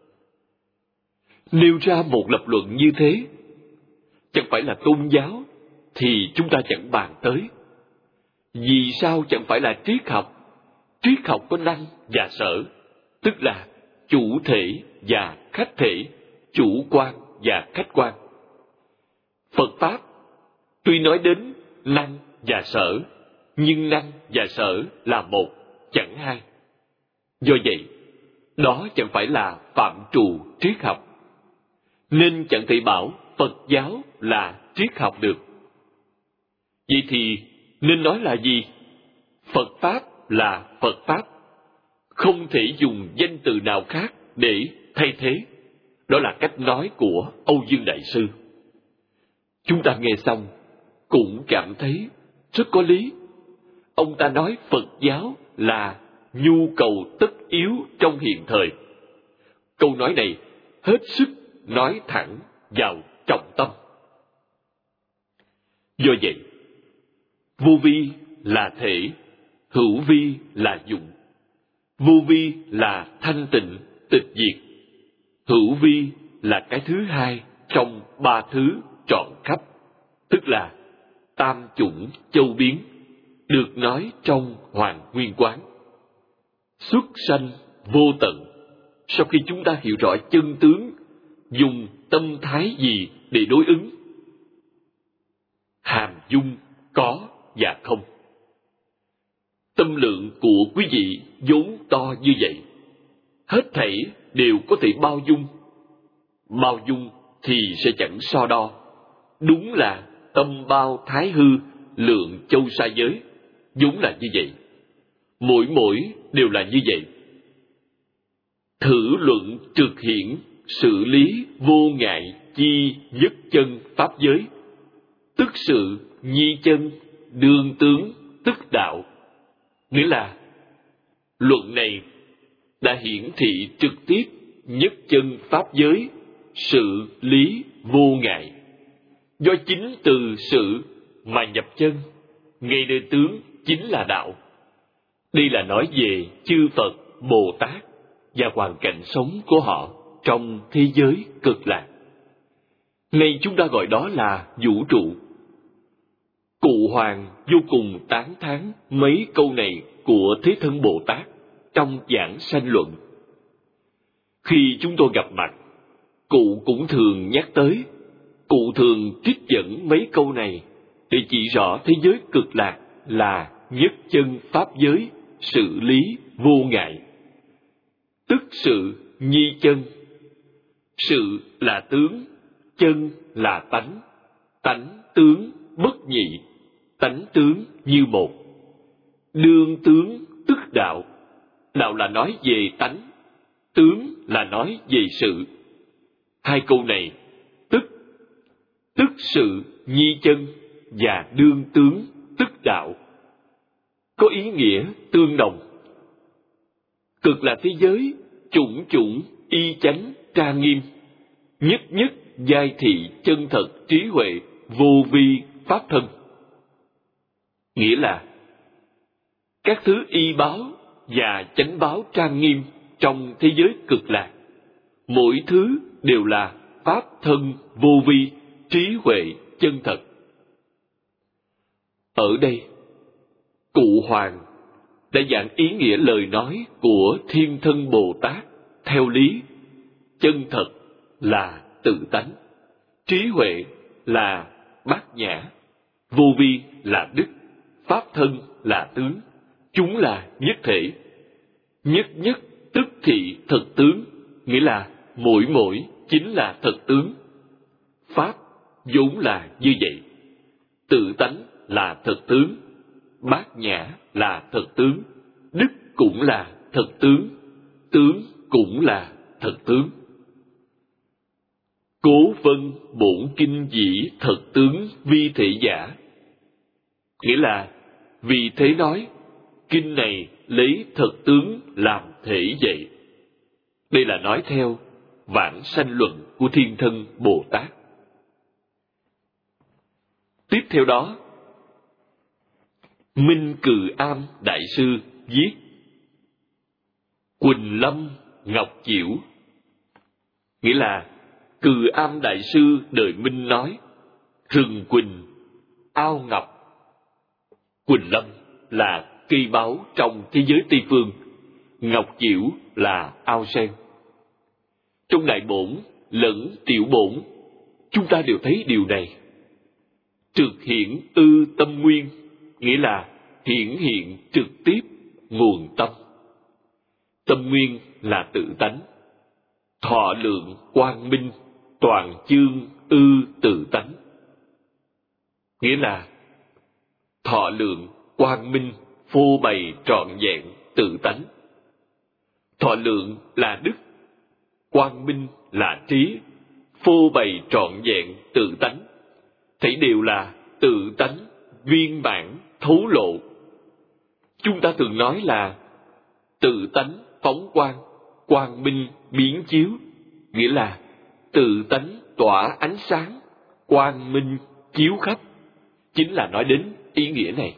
Nêu ra một lập luận như thế, chẳng phải là tôn giáo, thì chúng ta chẳng bàn tới. Vì sao chẳng phải là triết học? Triết học có năng và sở, tức là chủ thể và khách thể, chủ quan và khách quan. Phật Pháp tuy nói đến năng và sở, nhưng năng và sở là một, chẳng hai. Do vậy, đó chẳng phải là phạm trù triết học, nên chẳng thể bảo Phật giáo là triết học được. Vậy thì nên nói là gì? Phật Pháp là Phật Pháp, không thể dùng danh từ nào khác để thay thế. Đó là cách nói của Âu Dương Đại Sư. Chúng ta nghe xong cũng cảm thấy rất có lý. Ông ta nói Phật giáo là nhu cầu tất yếu trong hiện thời. Câu nói này hết sức nói thẳng vào trọng tâm. Do vậy, vô vi là thể, hữu vi là dụng. Vô vi là thanh tịnh, tịch diệt. Hữu vi là cái thứ hai trong ba thứ trọn khắp, tức là tam chủng châu biến, được nói trong Hoàng Nguyên Quán. Xuất sanh vô tận. Sau khi chúng ta hiểu rõ chân tướng, dùng tâm thái gì để đối ứng? Hàm dung có và không. Tâm lượng của quý vị vốn to như vậy, hết thảy đều có thể bao dung. Bao dung thì sẽ chẳng so đo. Đúng là tâm bao thái hư, lượng châu sa giới, vốn là như vậy. Mỗi đều là như vậy. Thử luận trực hiển, sự lý vô ngại chi nhất chân pháp giới, tức sự nhi chân, đương tướng tức đạo. Nghĩa là luận này đã hiển thị trực tiếp nhất chân pháp giới, sự lý vô ngại. Do chính từ sự mà nhập chân, ngay nơi tướng chính là đạo. Đây là nói về chư Phật, Bồ Tát và hoàn cảnh sống của họ trong thế giới cực lạc. Nay chúng ta gọi đó là vũ trụ. Cụ Hoàng vô cùng tán thán mấy câu này của Thế Thân Bồ Tát trong giảng sanh luận. Khi chúng tôi gặp mặt, cụ cũng thường nhắc tới, cụ thường trích dẫn mấy câu này để chỉ rõ thế giới cực lạc là nhất chân pháp giới, sự lý vô ngại. Tức sự nhi chân. Sự là tướng, chân là tánh. Tánh tướng bất nhị, tánh tướng như một. Đương tướng tức đạo. Đạo là nói về tánh, tướng là nói về sự. Hai câu này, tức sự nhi chân và đương tướng tức đạo, có ý nghĩa tương đồng. Cực là thế giới chủng chủng y chánh trang nghiêm, nhất nhất giai thị chân thật trí huệ vô vi pháp thân. Nghĩa là các thứ y báo và chánh báo trang nghiêm trong thế giới cực lạc, mỗi thứ đều là pháp thân vô vi, trí huệ chân thật. Ở đây, Cụ Hoàng đã giảng ý nghĩa lời nói của Thiên Thân Bồ Tát theo lý: chân thật là tự tánh, trí huệ là bát nhã, vô vi là đức, pháp thân là tướng, chúng là nhất thể. Nhất nhất tức thị thật tướng, nghĩa là mỗi chính là thật tướng. Pháp vốn là như vậy. Tự tánh là thật tướng, bát nhã là thật tướng, đức cũng là thật tướng, tướng cũng là thật tướng. Cố vân bổn kinh dĩ thật tướng vi thể giả. Nghĩa là vì thế nói, kinh này lấy thật tướng làm thể vậy. Đây là nói theo vãng sanh luận của Thiên Thân Bồ Tát. Tiếp theo đó, Minh Cừ Am Đại Sư viết: Quỳnh Lâm Ngọc Chiểu. Nghĩa là Cừ Am Đại Sư đời Minh nói, rừng quỳnh, ao ngọc. Quỳnh Lâm là cây báu trong thế giới Tây Phương, ngọc chiểu là ao sen. Trong Đại Bổn lẫn Tiểu Bổn, chúng ta đều thấy điều này. Trực hiển ư tâm nguyên, nghĩa là hiển hiện trực tiếp nguồn tâm. Tâm nguyên là tự tánh. Thọ lượng quang minh, toàn chương ư tự tánh. Nghĩa là thọ lượng quang minh phô bày trọn vẹn tự tánh. Thọ lượng là đức, quang minh là trí, phô bày trọn vẹn tự tánh. Thấy đều là tự tánh viên mãn thấu lộ. Chúng ta thường nói là tự tánh phóng quang, quang minh biến chiếu, nghĩa là tự tánh tỏa ánh sáng, quang minh chiếu khắp, chính là nói đến ý nghĩa này.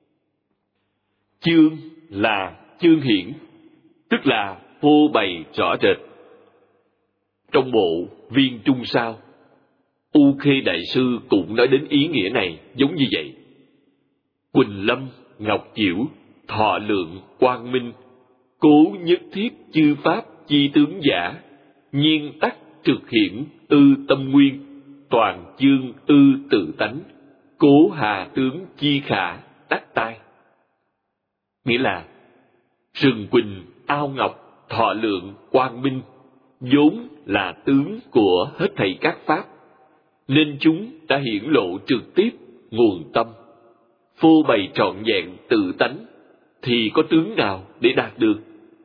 Chương là chương hiển, tức là phô bày rõ rệt. Trong bộ Viên Trung Sao, U Khê Đại Sư cũng nói đến ý nghĩa này giống như vậy. Quỳnh lâm ngọc chiểu, thọ lượng quang minh, cố nhất thiết chư pháp chi tướng giả, nhiên tắc trực hiển ư tâm nguyên, toàn chương ư tự tánh, cố hà tướng chi khả đắc tai. Nghĩa là rừng quỳnh, ao ngọc, thọ lượng quang minh vốn là tướng của hết thảy các pháp, nên chúng đã hiển lộ trực tiếp nguồn tâm. phô bày trọn vẹn tự tánh, thì có tướng nào để đạt được?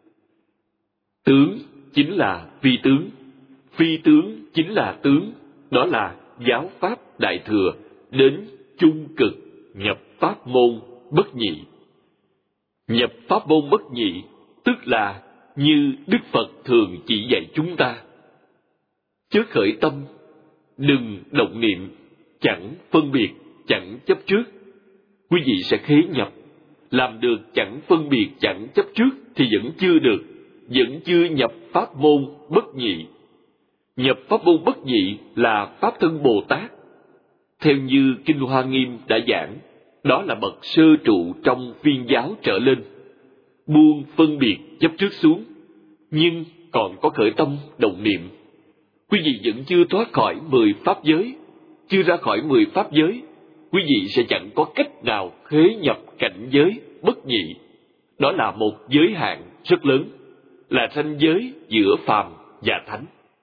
Tướng chính là phi tướng, phi tướng chính là tướng, đó là giáo pháp đại thừa đến chung cực nhập pháp môn bất nhị. Nhập pháp môn bất nhị tức là như Đức Phật thường chỉ dạy chúng ta: chớ khởi tâm, đừng động niệm, chẳng phân biệt, chẳng chấp trước. Quý vị sẽ khế nhập. Làm được chẳng phân biệt, chẳng chấp trước thì vẫn chưa được, vẫn chưa nhập pháp môn bất nhị. Nhập pháp môn bất nhị là pháp thân Bồ Tát. Theo như Kinh Hoa Nghiêm đã giảng, đó là bậc sơ trụ trong viên giáo trở lên, buông phân biệt chấp trước xuống, nhưng còn có khởi tâm động niệm. Quý vị vẫn chưa thoát khỏi 10 pháp giới, chưa ra khỏi 10 pháp giới, quý vị sẽ chẳng có cách nào khế nhập cảnh giới bất nhị. Đó là một giới hạn rất lớn, là ranh giới giữa phàm và thánh.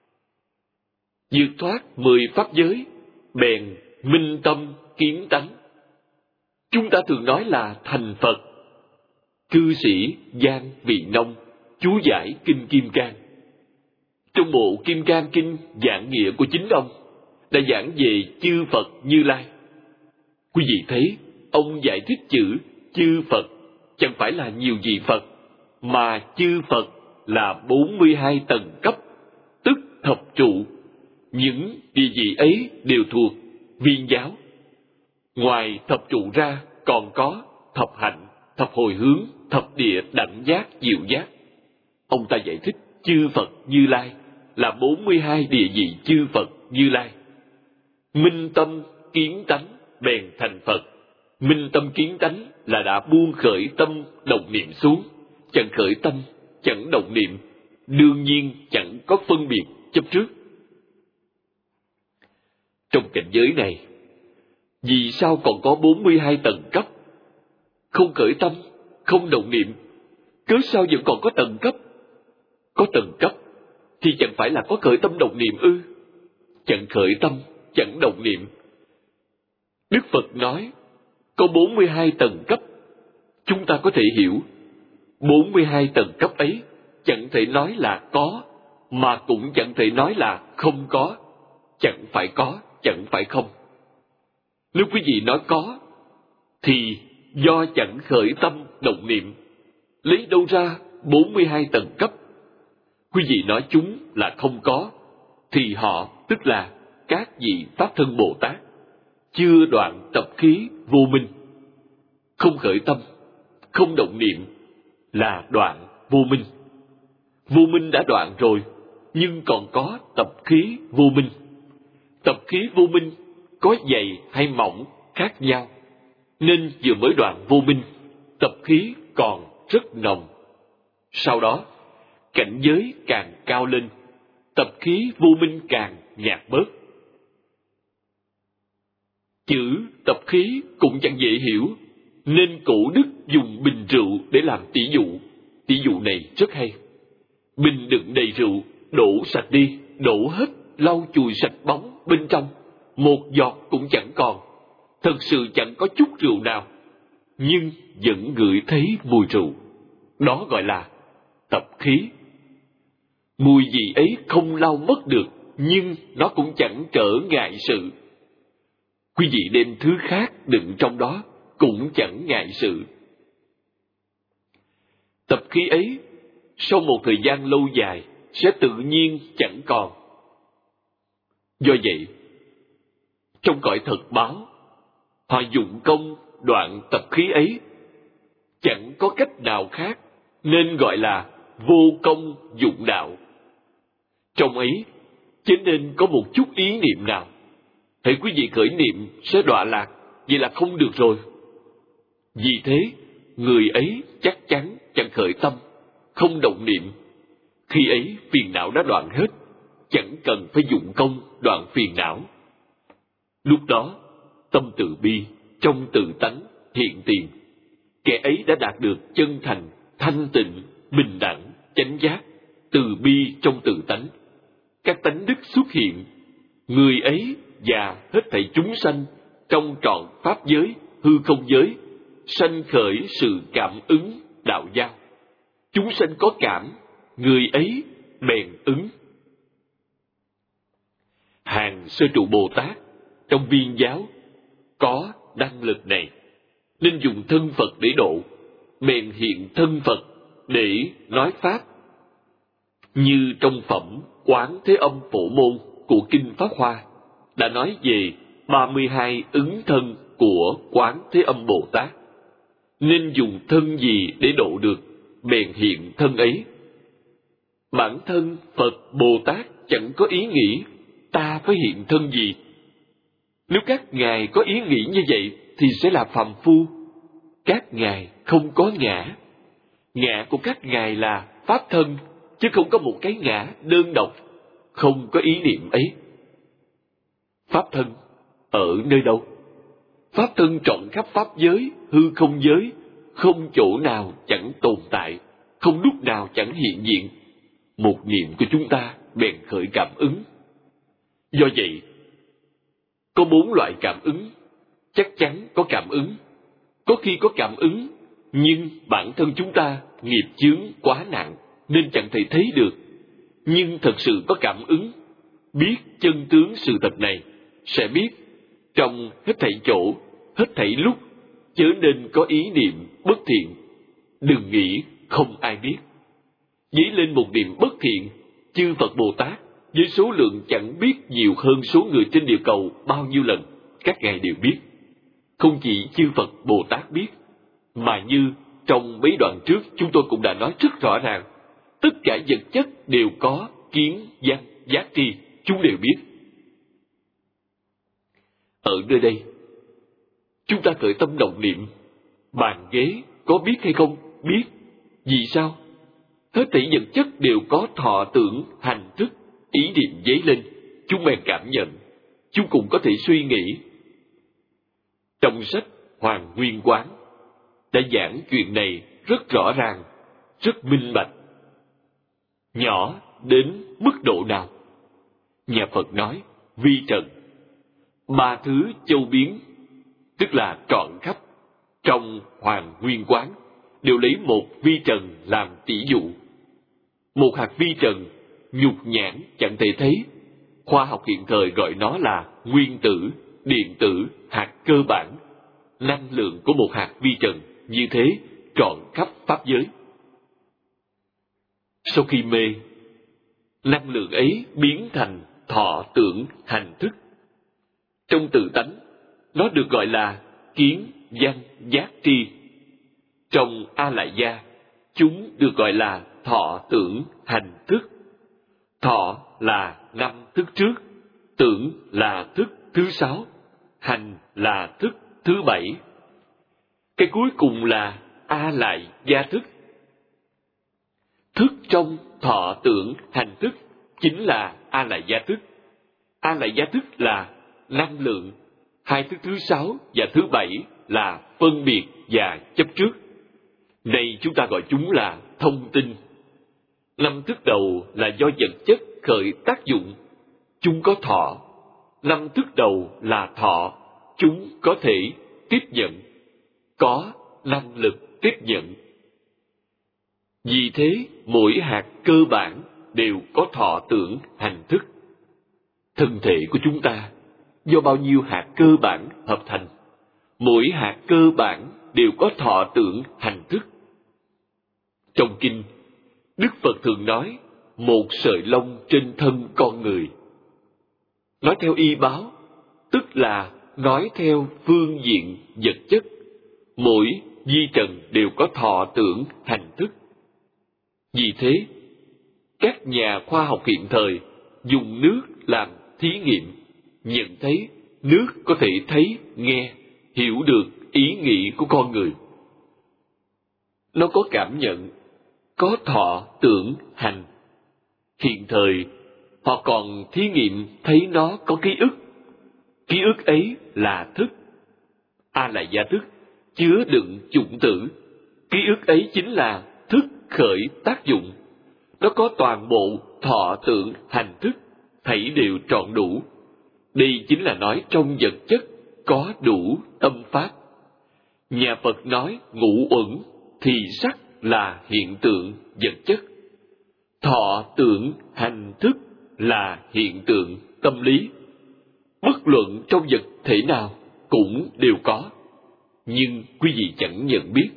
Vượt thoát 10 pháp giới, bèn minh tâm kiến tánh. Chúng ta thường nói là thành Phật. Cư sĩ Giang Vị Nông chú giải Kinh Kim Cang. Trong bộ Kim Cang Kinh giảng nghĩa của chính ông đã giảng về chư Phật Như Lai. Quý vị thấy, ông giải thích chữ chư Phật chẳng phải là nhiều vị Phật, mà chư Phật là 42 tầng cấp, tức thập trụ. Những địa vị ấy đều thuộc viên giáo. Ngoài thập trụ ra còn có thập hạnh, thập hồi hướng, thập địa đẳng giác, diệu giác. Ông ta giải thích chư Phật Như Lai là 42 địa vị chư Phật Như Lai. Minh tâm kiến tánh bèn thành Phật. Minh tâm kiến tánh là đã buông khởi tâm động niệm xuống, chẳng khởi tâm, chẳng động niệm, đương nhiên chẳng có phân biệt chấp trước. Trong cảnh giới này, vì sao còn có 42 tầng cấp? Không khởi tâm, không động niệm, cớ sao vẫn còn có tầng cấp? Có tầng cấp thì chẳng phải là có khởi tâm động niệm ư? Chẳng khởi tâm, chẳng động niệm. Đức Phật nói có 42 tầng cấp. Chúng ta có thể hiểu 42 tầng cấp ấy chẳng thể nói là có, mà cũng chẳng thể nói là không có. Chẳng phải có, chẳng phải không. Nếu quý vị nói có, thì do chẳng khởi tâm động niệm, lấy đâu ra 42 tầng cấp? Quý vị nói chúng là không có, thì họ tức là các vị Pháp Thân Bồ Tát, chưa đoạn tập khí vô minh. Không khởi tâm, không động niệm là đoạn vô minh. Vô minh đã đoạn rồi, nhưng còn có tập khí vô minh. Tập khí vô minh có dày hay mỏng khác nhau, nên vừa mới đoạn vô minh, tập khí còn rất nồng. Sau đó, cảnh giới càng cao lên, tập khí vô minh càng nhạt bớt. Chữ tập khí cũng chẳng dễ hiểu, nên cổ đức dùng bình rượu để làm tỷ dụ. Tỷ dụ này rất hay. Bình đựng đầy rượu, đổ sạch đi, đổ hết, lau chùi sạch bóng bên trong, một giọt cũng chẳng còn. Thật sự chẳng có chút rượu nào, nhưng vẫn ngửi thấy mùi rượu. Đó gọi là tập khí. Mùi gì ấy không lau mất được, nhưng nó cũng chẳng trở ngại sự. Quý vị đem thứ khác đựng trong đó cũng chẳng ngại sự. Tập khí ấy sau một thời gian lâu dài sẽ tự nhiên chẳng còn. Do vậy, trong cõi thật báo, họ dụng công đoạn tập khí ấy, chẳng có cách nào khác nên gọi là vô công dụng đạo. Trong ấy chính nên có một chút ý niệm nào, hễ quý vị khởi niệm sẽ đọa lạc, vậy là không được rồi. Vì thế, người ấy chắc chắn chẳng khởi tâm, không động niệm. Khi ấy phiền não đã đoạn hết, chẳng cần phải dụng công đoạn phiền não. Lúc đó, tâm từ bi trong tự tánh hiện tiền. Kẻ ấy đã đạt được chân thành, thanh tịnh, bình đẳng, chánh giác, từ bi trong tự tánh. Các tánh đức xuất hiện, người ấy và hết thảy chúng sanh trong trọn pháp giới hư không giới, sanh khởi sự cảm ứng đạo giao. Chúng sanh có cảm, người ấy bèn ứng. Hàng Sơ Trụ Bồ Tát trong Viên giáo có năng lực này, nên dùng thân Phật để độ, bèn hiện thân Phật để nói pháp. Như trong phẩm Quán Thế Âm Phổ Môn của Kinh Pháp Hoa đã nói về 32 ứng thân của Quán Thế Âm Bồ Tát. Nên dùng thân gì để độ được, bèn hiện thân ấy. Bản thân Phật Bồ Tát chẳng có ý nghĩ ta phải hiện thân gì. Nếu các ngài có ý nghĩ như vậy thì sẽ là phàm phu. Các ngài không có ngã. Ngã của các ngài là pháp thân, chứ không có một cái ngã đơn độc, không có ý niệm ấy. Pháp thân ở nơi đâu? Pháp thân trọn khắp pháp giới, hư không giới, không chỗ nào chẳng tồn tại, không lúc nào chẳng hiện diện. Một niệm của chúng ta bèn khởi cảm ứng. Do vậy, có 4 loại cảm ứng, chắc chắn có cảm ứng. Có khi có cảm ứng, nhưng bản thân chúng ta nghiệp chướng quá nặng, nên chẳng thể thấy được. Nhưng thật sự có cảm ứng, biết chân tướng sự thật này, sẽ biết trong hết thảy chỗ, hết thảy lúc, chớ nên có ý niệm bất thiện. Đừng nghĩ không ai biết. Dấy lên một niệm bất thiện, chư Phật Bồ Tát với số lượng chẳng biết nhiều hơn số người trên địa cầu bao nhiêu lần, các ngài đều biết. Không chỉ chư Phật Bồ Tát biết, mà như trong mấy đoạn trước chúng tôi cũng đã nói rất rõ ràng, tất cả vật chất đều có kiến, văn, giác tri, chúng đều biết. Ở nơi đây, chúng ta khởi tâm động niệm, bàn ghế có biết hay không? Biết. Vì sao? Hết thảy vật chất đều có thọ tưởng, hành thức, ý niệm dấy lên, chúng bèn cảm nhận, chúng cũng có thể suy nghĩ. Trong sách Hoàng Nguyên Quán đã giảng chuyện này rất rõ ràng, rất minh bạch. Nhỏ đến mức độ nào? Nhà Phật nói vi trần, 3 thứ châu biến, tức là trọn khắp trong Hoàng Nguyên Quán đều lấy một vi trần làm tỷ dụ. Một hạt vi trần nhục nhãn chẳng thể thấy, khoa học hiện thời gọi nó là nguyên tử, điện tử, hạt cơ bản. Năng lượng của một hạt vi trần như thế trọn khắp pháp giới. Sau khi mê, năng lượng ấy biến thành thọ tưởng hành thức. Trong tự tánh, nó được gọi là kiến, văn, giác tri. Trong A Lại Gia, chúng được gọi là thọ tưởng hành thức. Thọ là 5 thức trước, tưởng là thức thứ 6, hành là thức thứ 7. Cái cuối cùng là A Lại Gia thức. Thức trong thọ tưởng hành thức chính là A Lại Gia thức. A Lại Gia thức là năng lượng, 2 thức thứ 6 và thứ 7 là phân biệt và chấp trước. Này chúng ta gọi chúng là thông tin. 5 thức đầu là do vật chất khởi tác dụng, chúng có thọ. 5 thức đầu là thọ, chúng có thể tiếp nhận, có năng lực tiếp nhận. Vì thế, mỗi hạt cơ bản đều có thọ tưởng hành thức. Thân thể của chúng ta do bao nhiêu hạt cơ bản hợp thành? Mỗi hạt cơ bản đều có thọ tưởng hành thức. Trong kinh, Đức Phật thường nói một sợi lông trên thân con người. Nói theo y báo, tức là nói theo phương diện vật chất. Mỗi vi trần đều có thọ tưởng hành thức. Vì thế, các nhà khoa học hiện thời dùng nước làm thí nghiệm, nhận thấy nước có thể thấy, nghe, hiểu được ý nghĩ của con người. Nó có cảm nhận, có thọ tưởng hành. Hiện thời, họ còn thí nghiệm thấy nó có ký ức. Ký ức ấy là thức. A Lại Gia thức chứa đựng chủng tử. Ký ức ấy chính là thức khởi tác dụng. Nó có toàn bộ thọ tưởng hành thức, thảy đều trọn đủ. Đây chính là nói trong vật chất có đủ tâm pháp. Nhà Phật nói ngũ uẩn thì sắc là hiện tượng vật chất, thọ tưởng hành thức là hiện tượng tâm lý. Bất luận trong vật thể nào cũng đều có, nhưng quý vị chẳng nhận biết.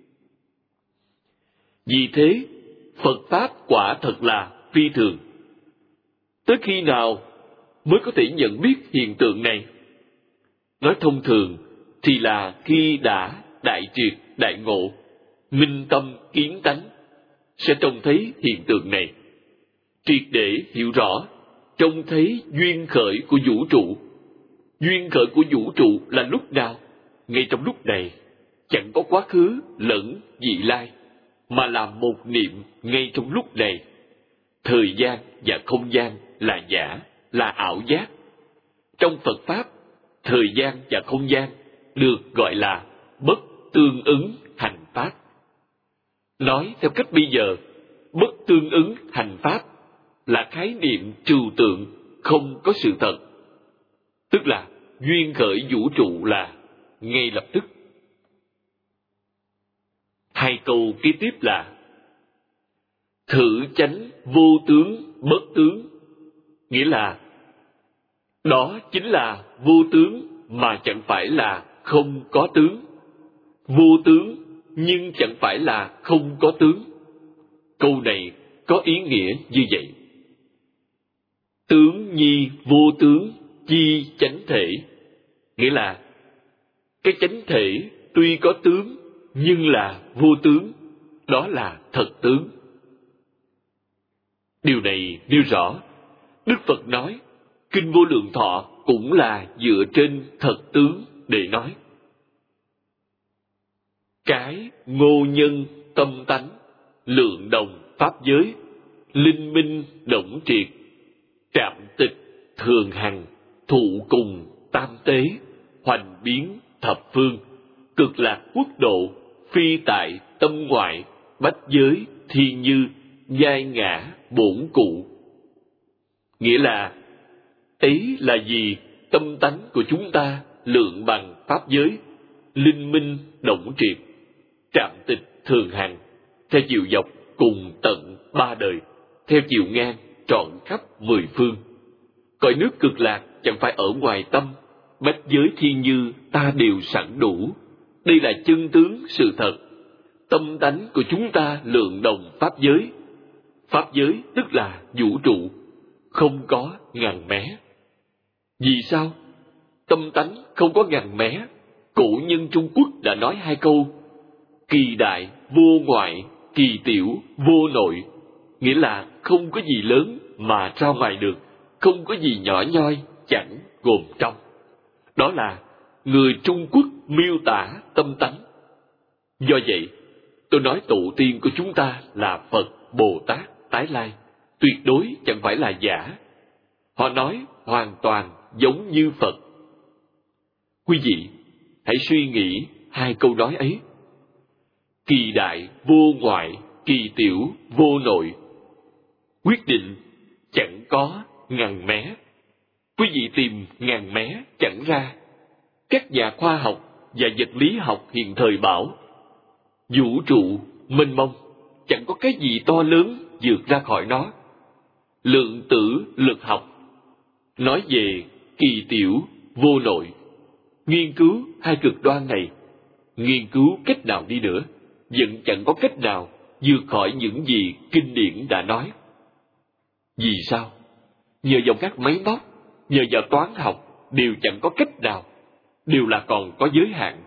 Vì thế, Phật Pháp quả thật là phi thường. Tới khi nào mới có thể nhận biết hiện tượng này? Nói thông thường thì là khi đã đại triệt đại ngộ, minh tâm kiến tánh, sẽ trông thấy hiện tượng này. Triệt để hiểu rõ, trông thấy duyên khởi của vũ trụ. Duyên khởi của vũ trụ là lúc nào? Ngay trong lúc này, chẳng có quá khứ lẫn vị lai, mà là một niệm ngay trong lúc này. Thời gian và không gian là giả, là ảo giác. Trong Phật Pháp, thời gian và không gian được gọi là bất tương ứng hành pháp. Nói theo cách bây giờ, bất tương ứng hành pháp là khái niệm trừu tượng, không có sự thật. Tức là duyên khởi vũ trụ là ngay lập tức. Hai câu kế tiếp là thử chánh vô tướng bất tướng, nghĩa là đó chính là vô tướng mà chẳng phải là không có tướng, vô tướng nhưng chẳng phải là không có tướng. Câu này có ý nghĩa như vậy. Tướng nhi vô tướng chi chánh thể, nghĩa là cái chánh thể tuy có tướng nhưng là vô tướng, đó là thật tướng. Điều này nêu rõ, Đức Phật nói Kinh Vô Lượng Thọ cũng là dựa trên thật tướng để nói. Cái ngô nhân tâm tánh, lượng đồng pháp giới, linh minh động triệt, trạm tịch thường hằng, thụ cùng tam tế, hoành biến thập phương, cực lạc quốc độ, phi tại tâm ngoại, bách giới thiên như, giai ngã bổn cụ. Nghĩa là ấy là gì? Tâm tánh của chúng ta lượng bằng pháp giới, linh minh động triệt, trạm tịch thường hằng, theo chiều dọc cùng tận ba đời, theo chiều ngang trọn khắp mười phương. Cõi nước cực lạc chẳng phải ở ngoài tâm, bách giới thiên như ta đều sẵn đủ. Đây là chân tướng sự thật. Tâm tánh của chúng ta lượng đồng pháp giới. Pháp giới tức là vũ trụ, không có ngàn mé. Vì sao? Tâm tánh không có ngàn mé. Cổ nhân Trung Quốc đã nói hai câu: kỳ đại vô ngoại, kỳ tiểu vô nội. Nghĩa là không có gì lớn mà ra ngoài được, không có gì nhỏ nhoi chẳng gồm trong. Đó là người Trung Quốc miêu tả tâm tánh. Do vậy, tôi nói tổ tiên của chúng ta là Phật, Bồ Tát, Tái Lai, tuyệt đối chẳng phải là giả. Họ nói hoàn toàn giống như Phật. Quý vị, hãy suy nghĩ hai câu nói ấy. Kỳ đại vô ngoại, kỳ tiểu vô nội. Quyết định chẳng có ngàn mé. Quý vị tìm ngàn mé chẳng ra. Các nhà khoa học và vật lý học hiện thời bảo vũ trụ mênh mông, chẳng có cái gì to lớn vượt ra khỏi nó. Lượng tử lực học nói về kỳ tiểu vô nội. Nghiên cứu hai cực đoan này, nghiên cứu cách nào đi nữa, vẫn chẳng có cách nào vượt khỏi những gì kinh điển đã nói. Vì sao? Nhờ vào các máy móc, nhờ vào toán học, đều chẳng có cách nào, đều là còn có giới hạn.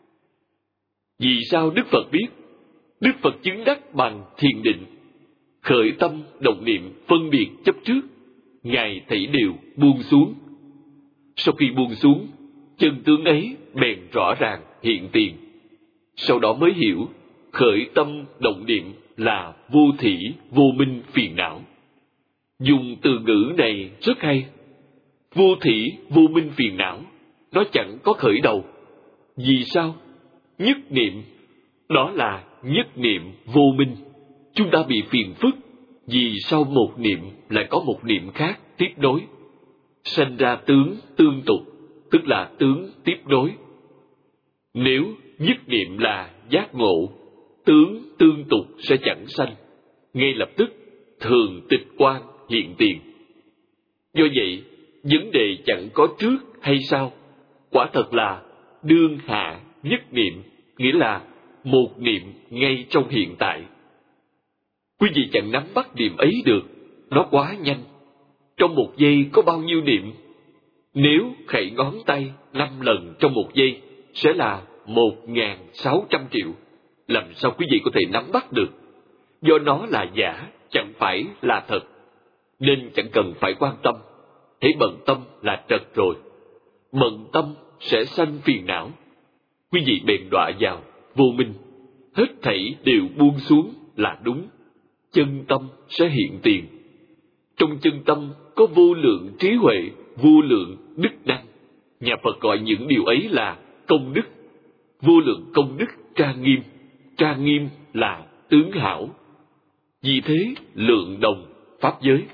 Vì sao Đức Phật biết? Đức Phật chứng đắc bằng thiền định. Khởi tâm động niệm phân biệt chấp trước, Ngài thảy đều buông xuống. Sau khi buông xuống, chân tướng ấy bèn rõ ràng hiện tiền. Sau đó mới hiểu khởi tâm động niệm là vô thỉ vô minh phiền não. Dùng từ ngữ này rất hay. Vô thỉ vô minh phiền não, nó chẳng có khởi đầu. Vì sao? Nhất niệm, đó là nhất niệm vô minh. Chúng ta bị phiền phức vì sau một niệm lại có một niệm khác tiếp nối. Sanh ra tướng tương tục, tức là tướng tiếp nối. Nếu nhất niệm là giác ngộ, tướng tương tục sẽ chẳng sanh, ngay lập tức thường tịch quan hiện tiền. Do vậy, vấn đề chẳng có trước hay sau, quả thật là đương hạ nhất niệm, nghĩa là một niệm ngay trong hiện tại. Quý vị chẳng nắm bắt niệm ấy được, nó quá nhanh. Trong một giây có bao nhiêu niệm? Nếu khẩy ngón tay 5 lần trong một giây sẽ là 1.600 triệu. Làm sao quý vị có thể nắm bắt được? Do nó là giả, chẳng phải là thật. Nên chẳng cần phải quan tâm. Hễ bận tâm là trật rồi. Bận tâm sẽ sanh phiền não. Quý vị bèn đọa vào vô minh. Hết thảy đều buông xuống là đúng. Chân tâm sẽ hiện tiền. Trong chân tâm có vô lượng trí huệ, vô lượng đức năng. Nhà Phật gọi những điều ấy là công đức. Vô lượng công đức trang nghiêm là tướng hảo. Vì thế lượng đồng pháp giới.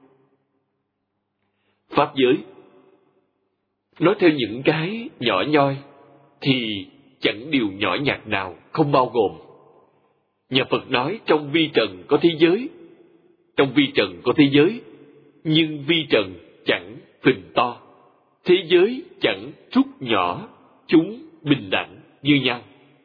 Pháp giới nói theo những cái nhỏ nhoi thì chẳng điều nhỏ nhặt nào không bao gồm. Nhà Phật nói trong vi trần có thế giới. Trong vi trần có thế giới, nhưng vi trần chẳng phình to. Thế giới chẳng rút nhỏ, chúng bình đẳng như nhau.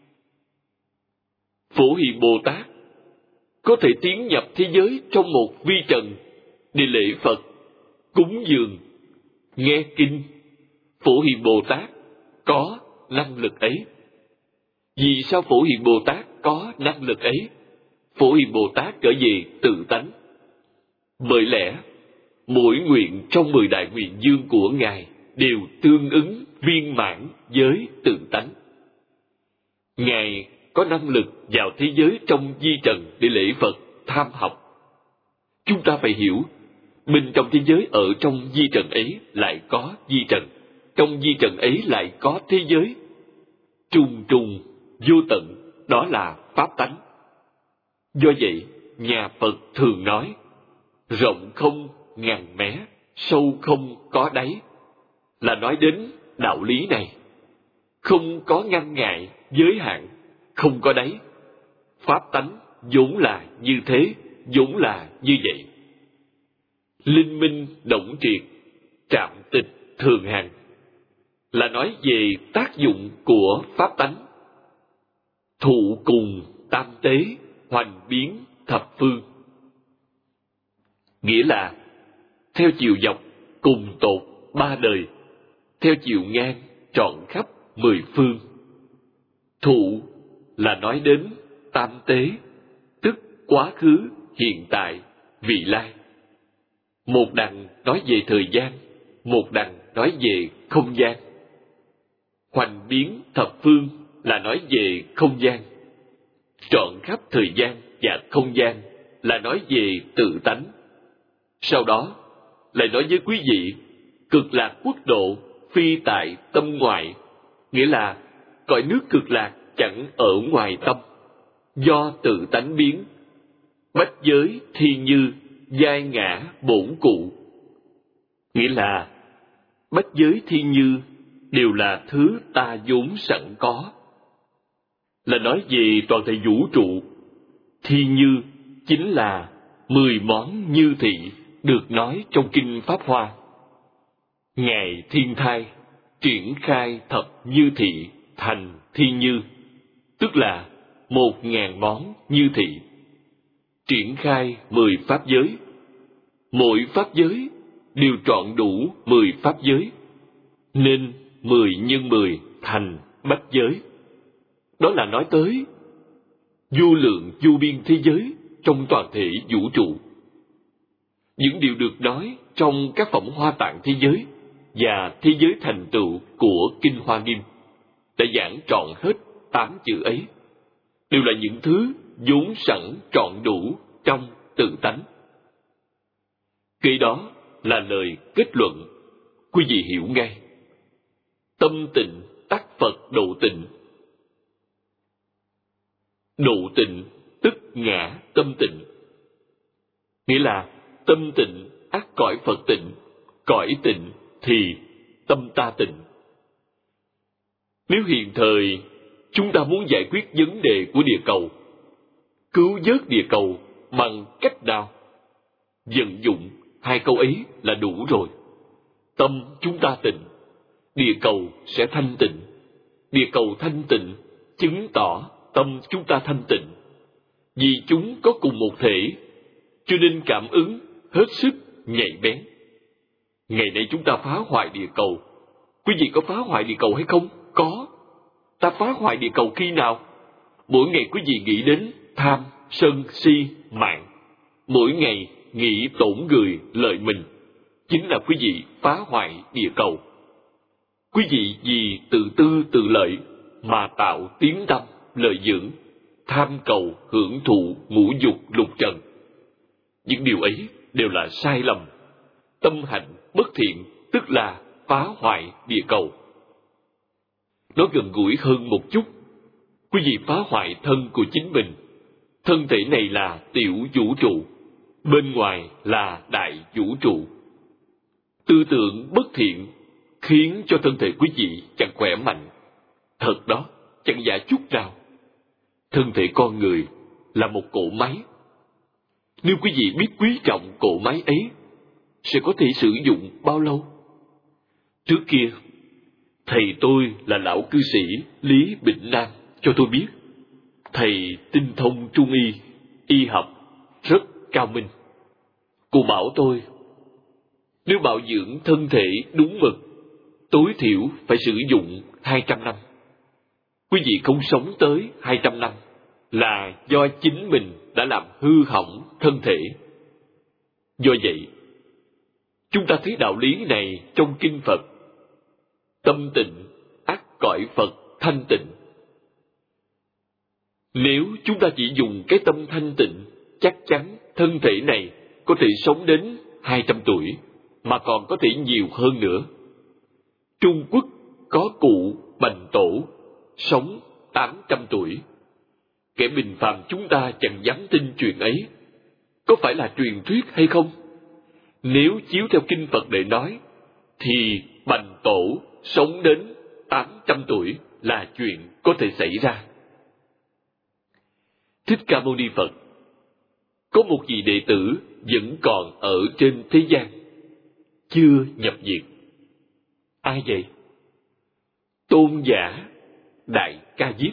Phổ Hiền Bồ Tát có thể tiến nhập thế giới trong một vi trần để lễ Phật, cúng dường, nghe kinh. Phổ Hiền Bồ Tát có năng lực ấy. Vì sao Phổ Hiền Bồ Tát có năng lực ấy? Phổ Hiền Bồ Tát trở về tự tánh. Bởi lẽ, mỗi nguyện trong 10 đại nguyện dương của Ngài đều tương ứng viên mãn với tự tánh. Ngài có năng lực vào thế giới trong vi trần để lễ Phật, tham học. Chúng ta phải hiểu, bên trong thế giới ở trong vi trần ấy lại có vi trần. Trong vi trần ấy lại có thế giới. Trùng trùng, vô tận, đó là pháp tánh. Do vậy, nhà Phật thường nói, rộng không ngàn mé, sâu không có đáy, là nói đến đạo lý này. Không có ngăn ngại, giới hạn, không có đáy. Pháp tánh vốn là như thế, vốn là như vậy. Linh minh động triệt, trạm tịch thường hằng, là nói về tác dụng của pháp tánh. Thụ cùng tam tế, hoành biến thập phương. Nghĩa là theo chiều dọc cùng tột 3 đời, theo chiều ngang trọn khắp 10 phương. Thụ là nói đến tam tế, tức quá khứ, hiện tại, vị lai. Một đằng nói về thời gian, một đằng nói về không gian. Hoành biến thập phương là nói về không gian. Trọn khắp thời gian và không gian là nói về tự tánh. Sau đó lại nói với quý vị, cực lạc quốc độ phi tại tâm ngoại, nghĩa là cõi nước cực lạc chẳng ở ngoài tâm, do tự tánh biến. Bách giới thiên như, giai ngã bổn cụ, nghĩa là bách giới thiên như đều là thứ ta vốn sẵn có, là nói về toàn thể vũ trụ. Thiên như chính là 10 món như thị được nói trong kinh Pháp Hoa. Ngài Thiên Thai triển khai thập như thị thành thiên như, tức là 1000 món như thị. Triển khai 10 pháp giới, mỗi pháp giới đều trọn đủ 10 pháp giới, nên 10 nhân 10 thành bách giới. Đó là nói tới vô lượng vô biên thế giới trong toàn thể vũ trụ. Những điều được nói trong các phẩm Hoa Tạng thế giới và thế giới thành tựu của Kinh Hoa Nghiêm đã giảng trọn hết 8 chữ ấy, đều là những thứ vốn sẵn trọn đủ trong tự tánh. Kế đó là lời kết luận, quý vị hiểu ngay. Tâm tịnh tắc Phật độ tịnh. Độ tịnh tức ngã tâm tịnh, nghĩa là tâm tịnh ắt cõi Phật tịnh, cõi tịnh thì tâm ta tịnh. Nếu hiện thời chúng ta muốn giải quyết vấn đề của địa cầu, cứu vớt địa cầu bằng cách nào? Vận dụng hai câu ấy là đủ rồi. Tâm chúng ta tịnh, địa cầu sẽ thanh tịnh. Địa cầu thanh tịnh chứng tỏ tâm chúng ta thanh tịnh. Vì chúng có cùng một thể, cho nên cảm ứng hết sức nhạy bén. Ngày nay chúng ta phá hoại địa cầu. Quý vị có phá hoại địa cầu hay không? Có. Ta phá hoại địa cầu khi nào? Mỗi ngày quý vị nghĩ đến tham, sân, si, mạng. Mỗi ngày nghĩ tổn người, lợi mình. Chính là quý vị phá hoại địa cầu. Quý vị vì tự tư tự lợi mà tạo tiếng tâm, lợi dưỡng, tham cầu, hưởng thụ, ngũ dục, lục trần. Những điều ấy đều là sai lầm. Tâm hạnh bất thiện tức là phá hoại địa cầu. Nó gần gũi hơn một chút. Quý vị phá hoại thân của chính mình. Thân thể này là tiểu vũ trụ, bên ngoài là đại vũ trụ. Tư tưởng bất thiện khiến cho thân thể quý vị chẳng khỏe mạnh. Thật đó, chẳng giả chút nào. Thân thể con người là một cỗ máy. Nếu quý vị biết quý trọng cỗ máy ấy, sẽ có thể sử dụng bao lâu? Trước kia, thầy tôi là lão cư sĩ Lý Bỉnh Nam cho tôi biết, thầy tinh thông trung y, y học rất cao minh. Cô bảo tôi, nếu bảo dưỡng thân thể đúng mực, tối thiểu phải sử dụng 200 năm. Quý vị không sống tới 200 năm là do chính mình đã làm hư hỏng thân thể. Do vậy, chúng ta thấy đạo lý này trong kinh Phật. Tâm tịnh, ắt cõi Phật thanh tịnh. Nếu chúng ta chỉ dùng cái tâm thanh tịnh, chắc chắn thân thể này có thể sống đến 200 tuổi, mà còn có thể nhiều hơn nữa. Trung Quốc có cụ Bành Tổ, sống 800 tuổi. Kẻ bình phàm chúng ta chẳng dám tin chuyện ấy. Có phải là truyền thuyết hay không? Nếu chiếu theo kinh Phật để nói, thì Bành Tổ sống đến 800 tuổi là chuyện có thể xảy ra. Thích Ca Mâu Ni Phật có một vị đệ tử vẫn còn ở trên thế gian, chưa nhập diệt. Ai vậy? Tôn giả Đại Ca Diếp.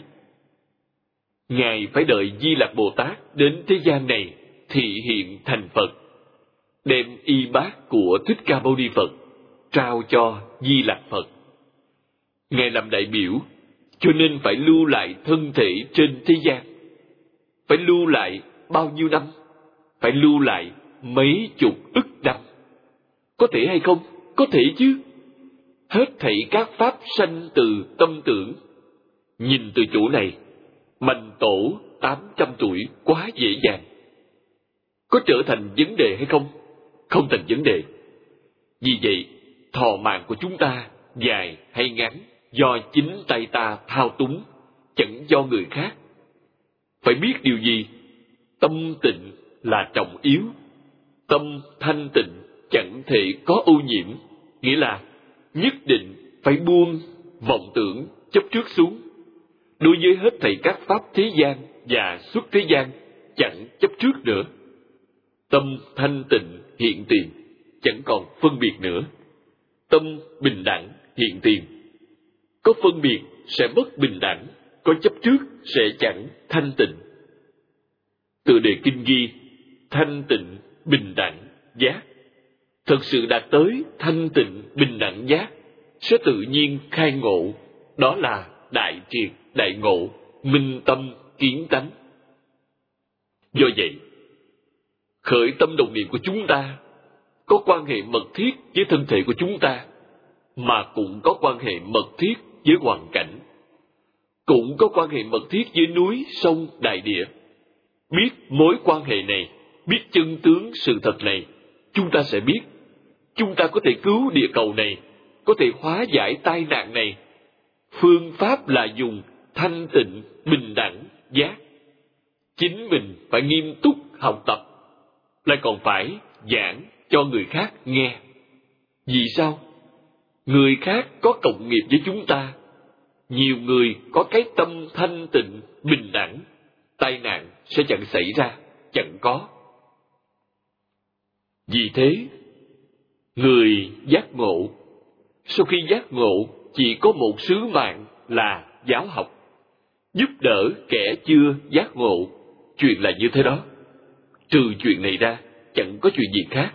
Ngài phải đợi Di Lặc Bồ Tát đến thế gian này thị hiện thành Phật, đem y bát của Thích Ca Mâu Ni Phật trao cho Di Lặc Phật. Ngài làm đại biểu, cho nên phải lưu lại thân thể trên thế gian. Phải lưu lại bao nhiêu năm? Phải lưu lại mấy chục ức năm. Có thể hay không? Có thể chứ. Hết thảy các pháp sanh từ tâm tưởng. Nhìn từ chỗ này, Bành Tổ 800 tuổi quá dễ dàng. Có trở thành vấn đề hay không? Không thành vấn đề. Vì vậy, thọ mạng của chúng ta dài hay ngắn do chính tay ta thao túng, chẳng do người khác. Phải biết điều gì? Tâm tịnh là trọng yếu. Tâm thanh tịnh chẳng thể có ô nhiễm, nghĩa là nhất định phải buông vọng tưởng chấp trước xuống. Đối với hết thảy các pháp thế gian và xuất thế gian chẳng chấp trước nữa. Tâm thanh tịnh hiện tiền, chẳng còn phân biệt nữa. Tâm bình đẳng hiện tiền. Có phân biệt sẽ bất bình đẳng, có chấp trước sẽ chẳng thanh tịnh. Tựa đề kinh ghi thanh tịnh bình đẳng giác. Thật sự đạt tới thanh tịnh bình đẳng giác sẽ tự nhiên khai ngộ, đó là đại triệt đại ngộ, minh tâm kiến tánh. Do vậy, khởi tâm đồng niệm của chúng ta có quan hệ mật thiết với thân thể của chúng ta, mà cũng có quan hệ mật thiết với hoàn cảnh, cũng có quan hệ mật thiết với núi, sông, đại địa. Biết mối quan hệ này, biết chân tướng sự thật này, chúng ta sẽ biết chúng ta có thể cứu địa cầu này, có thể hóa giải tai nạn này. Phương pháp là dùng thanh tịnh bình đẳng giác. Chính mình phải nghiêm túc học tập, lại còn phải giảng cho người khác nghe. Vì sao? Người khác có cộng nghiệp với chúng ta, nhiều người có cái tâm thanh tịnh, bình đẳng, tai nạn sẽ chẳng xảy ra, chẳng có. Vì thế, người giác ngộ, sau khi giác ngộ chỉ có một sứ mạng là giáo học, giúp đỡ kẻ chưa giác ngộ. Chuyện là như thế đó. Trừ chuyện này ra, chẳng có chuyện gì khác.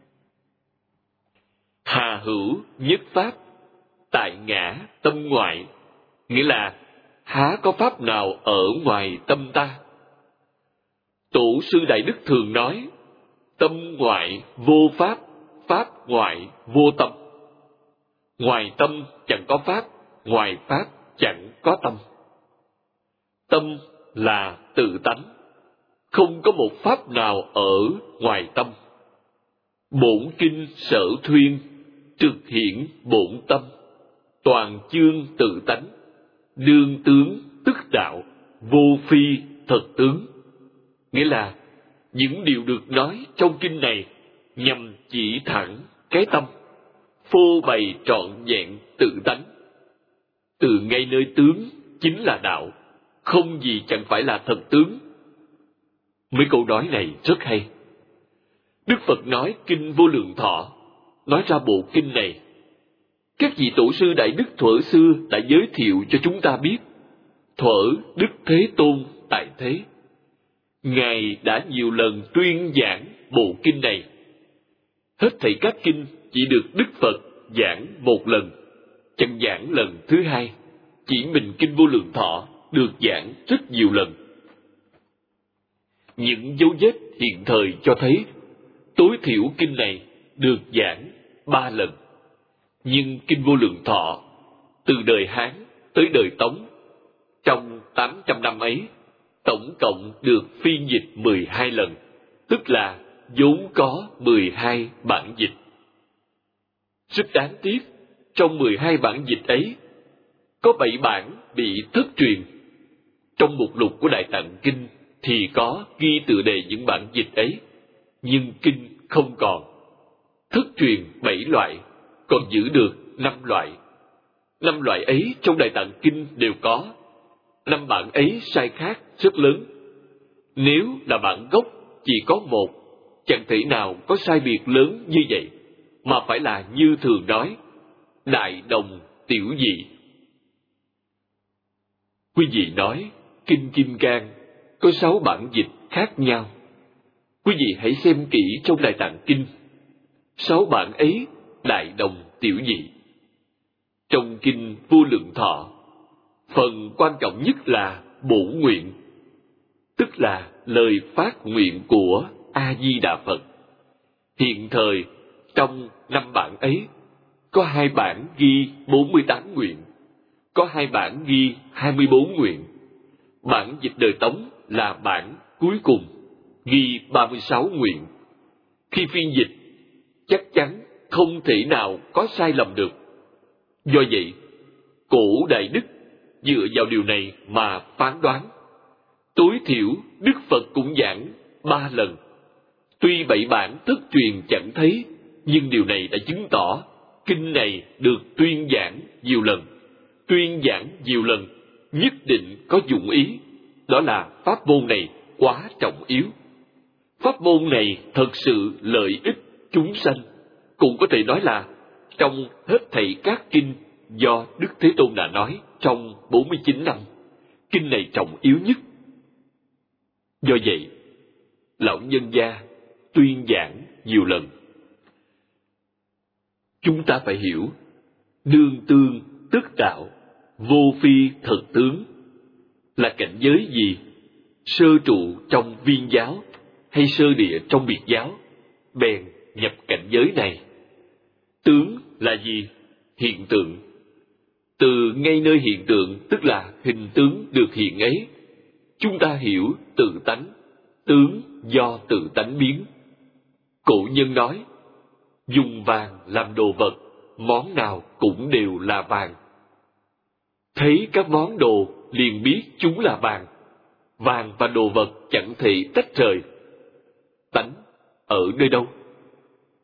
Hà hữu nhất pháp, tại ngã tâm ngoại, nghĩa là há có pháp nào ở ngoài tâm ta. Tổ sư Đại Đức thường nói, tâm ngoại vô pháp, pháp ngoại vô tâm. Ngoài tâm chẳng có pháp, ngoài pháp chẳng có tâm. Tâm là tự tánh, không có một pháp nào ở ngoài tâm. Bổn kinh Sở Thuyên, trực hiển bổn tâm, toàn chương tự tánh, đương tướng tức đạo, vô phi thật tướng. Nghĩa là những điều được nói trong kinh này nhằm chỉ thẳng cái tâm, phô bày trọn vẹn tự tánh. Từ ngay nơi tướng chính là đạo, không gì chẳng phải là thật tướng. Mấy câu nói này rất hay. Đức Phật nói kinh Vô Lượng Thọ, nói ra bộ kinh này. Các vị tổ sư Đại Đức thuở xưa đã giới thiệu cho chúng ta biết. Thuở Đức Thế Tôn tại thế, Ngài đã nhiều lần tuyên giảng bộ kinh này. Hết thảy các kinh chỉ được Đức Phật giảng một lần, chẳng giảng lần thứ hai. Chỉ mình kinh Vô Lượng Thọ được giảng rất nhiều lần. Những dấu vết hiện thời cho thấy tối thiểu kinh này được giảng 3 lần. Nhưng kinh Vô Lượng Thọ từ đời Hán tới đời Tống, trong 800 năm ấy, tổng cộng được phiên dịch 12 lần, tức là vốn có 12 bản dịch. Rất đáng tiếc, trong 12 bản dịch ấy, có 7 bản bị thất truyền. Trong mục lục của Đại Tạng Kinh thì có ghi tựa đề những bản dịch ấy, nhưng kinh không còn. Thất truyền 7 loại, còn giữ được 5 loại. 5 loại ấy trong Đại Tạng Kinh đều có. 5 bản ấy sai khác rất lớn. Nếu là bản gốc chỉ có một, chẳng thể nào có sai biệt lớn như vậy, mà phải là như thường nói, đại đồng tiểu dị. Quý vị nói, Kinh Kim Cang có 6 bản dịch khác nhau. Quý vị hãy xem kỹ trong Đại Tạng Kinh. 6 bản ấy đại đồng tiểu dị. Trong Kinh Vô Lượng Thọ, phần quan trọng nhất là bổn nguyện, tức là lời phát nguyện của A-di-đà Phật. Hiện thời, trong 5 bản ấy, có 2 bản ghi 48 nguyện, có 2 bản ghi 24 nguyện. Bản dịch đời Tống là bản cuối cùng, ghi 36 nguyện. Khi phiên dịch, chắc chắn không thể nào có sai lầm được. Do vậy, Cổ Đại Đức dựa vào điều này mà phán đoán. Tối thiểu Đức Phật cũng giảng 3 lần. Tuy 7 bản thất truyền chẳng thấy, nhưng điều này đã chứng tỏ kinh này được tuyên giảng nhiều lần. Tuyên giảng nhiều lần nhất định có dụng ý, đó là pháp môn này quá trọng yếu. Pháp môn này thật sự lợi ích chúng sanh, cũng có thể nói là trong hết thảy các kinh do Đức Thế Tôn đã nói trong 49 năm, kinh này trọng yếu nhất. Do vậy, lão nhân gia tuyên giảng nhiều lần. Chúng ta phải hiểu, đương tương tức đạo, vô phi thật tướng là cảnh giới gì? Sơ trụ trong viên giáo hay sơ địa trong biệt giáo, bèn nhập cảnh giới này. Tướng là gì? Hiện tượng. Từ ngay nơi hiện tượng, tức là hình tướng được hiện ấy, chúng ta hiểu tự tánh, tướng do tự tánh biến. Cổ nhân nói, dùng vàng làm đồ vật, món nào cũng đều là vàng. Thấy các món đồ liền biết chúng là vàng. Vàng và đồ vật chẳng thể tách rời. Tánh ở nơi đâu?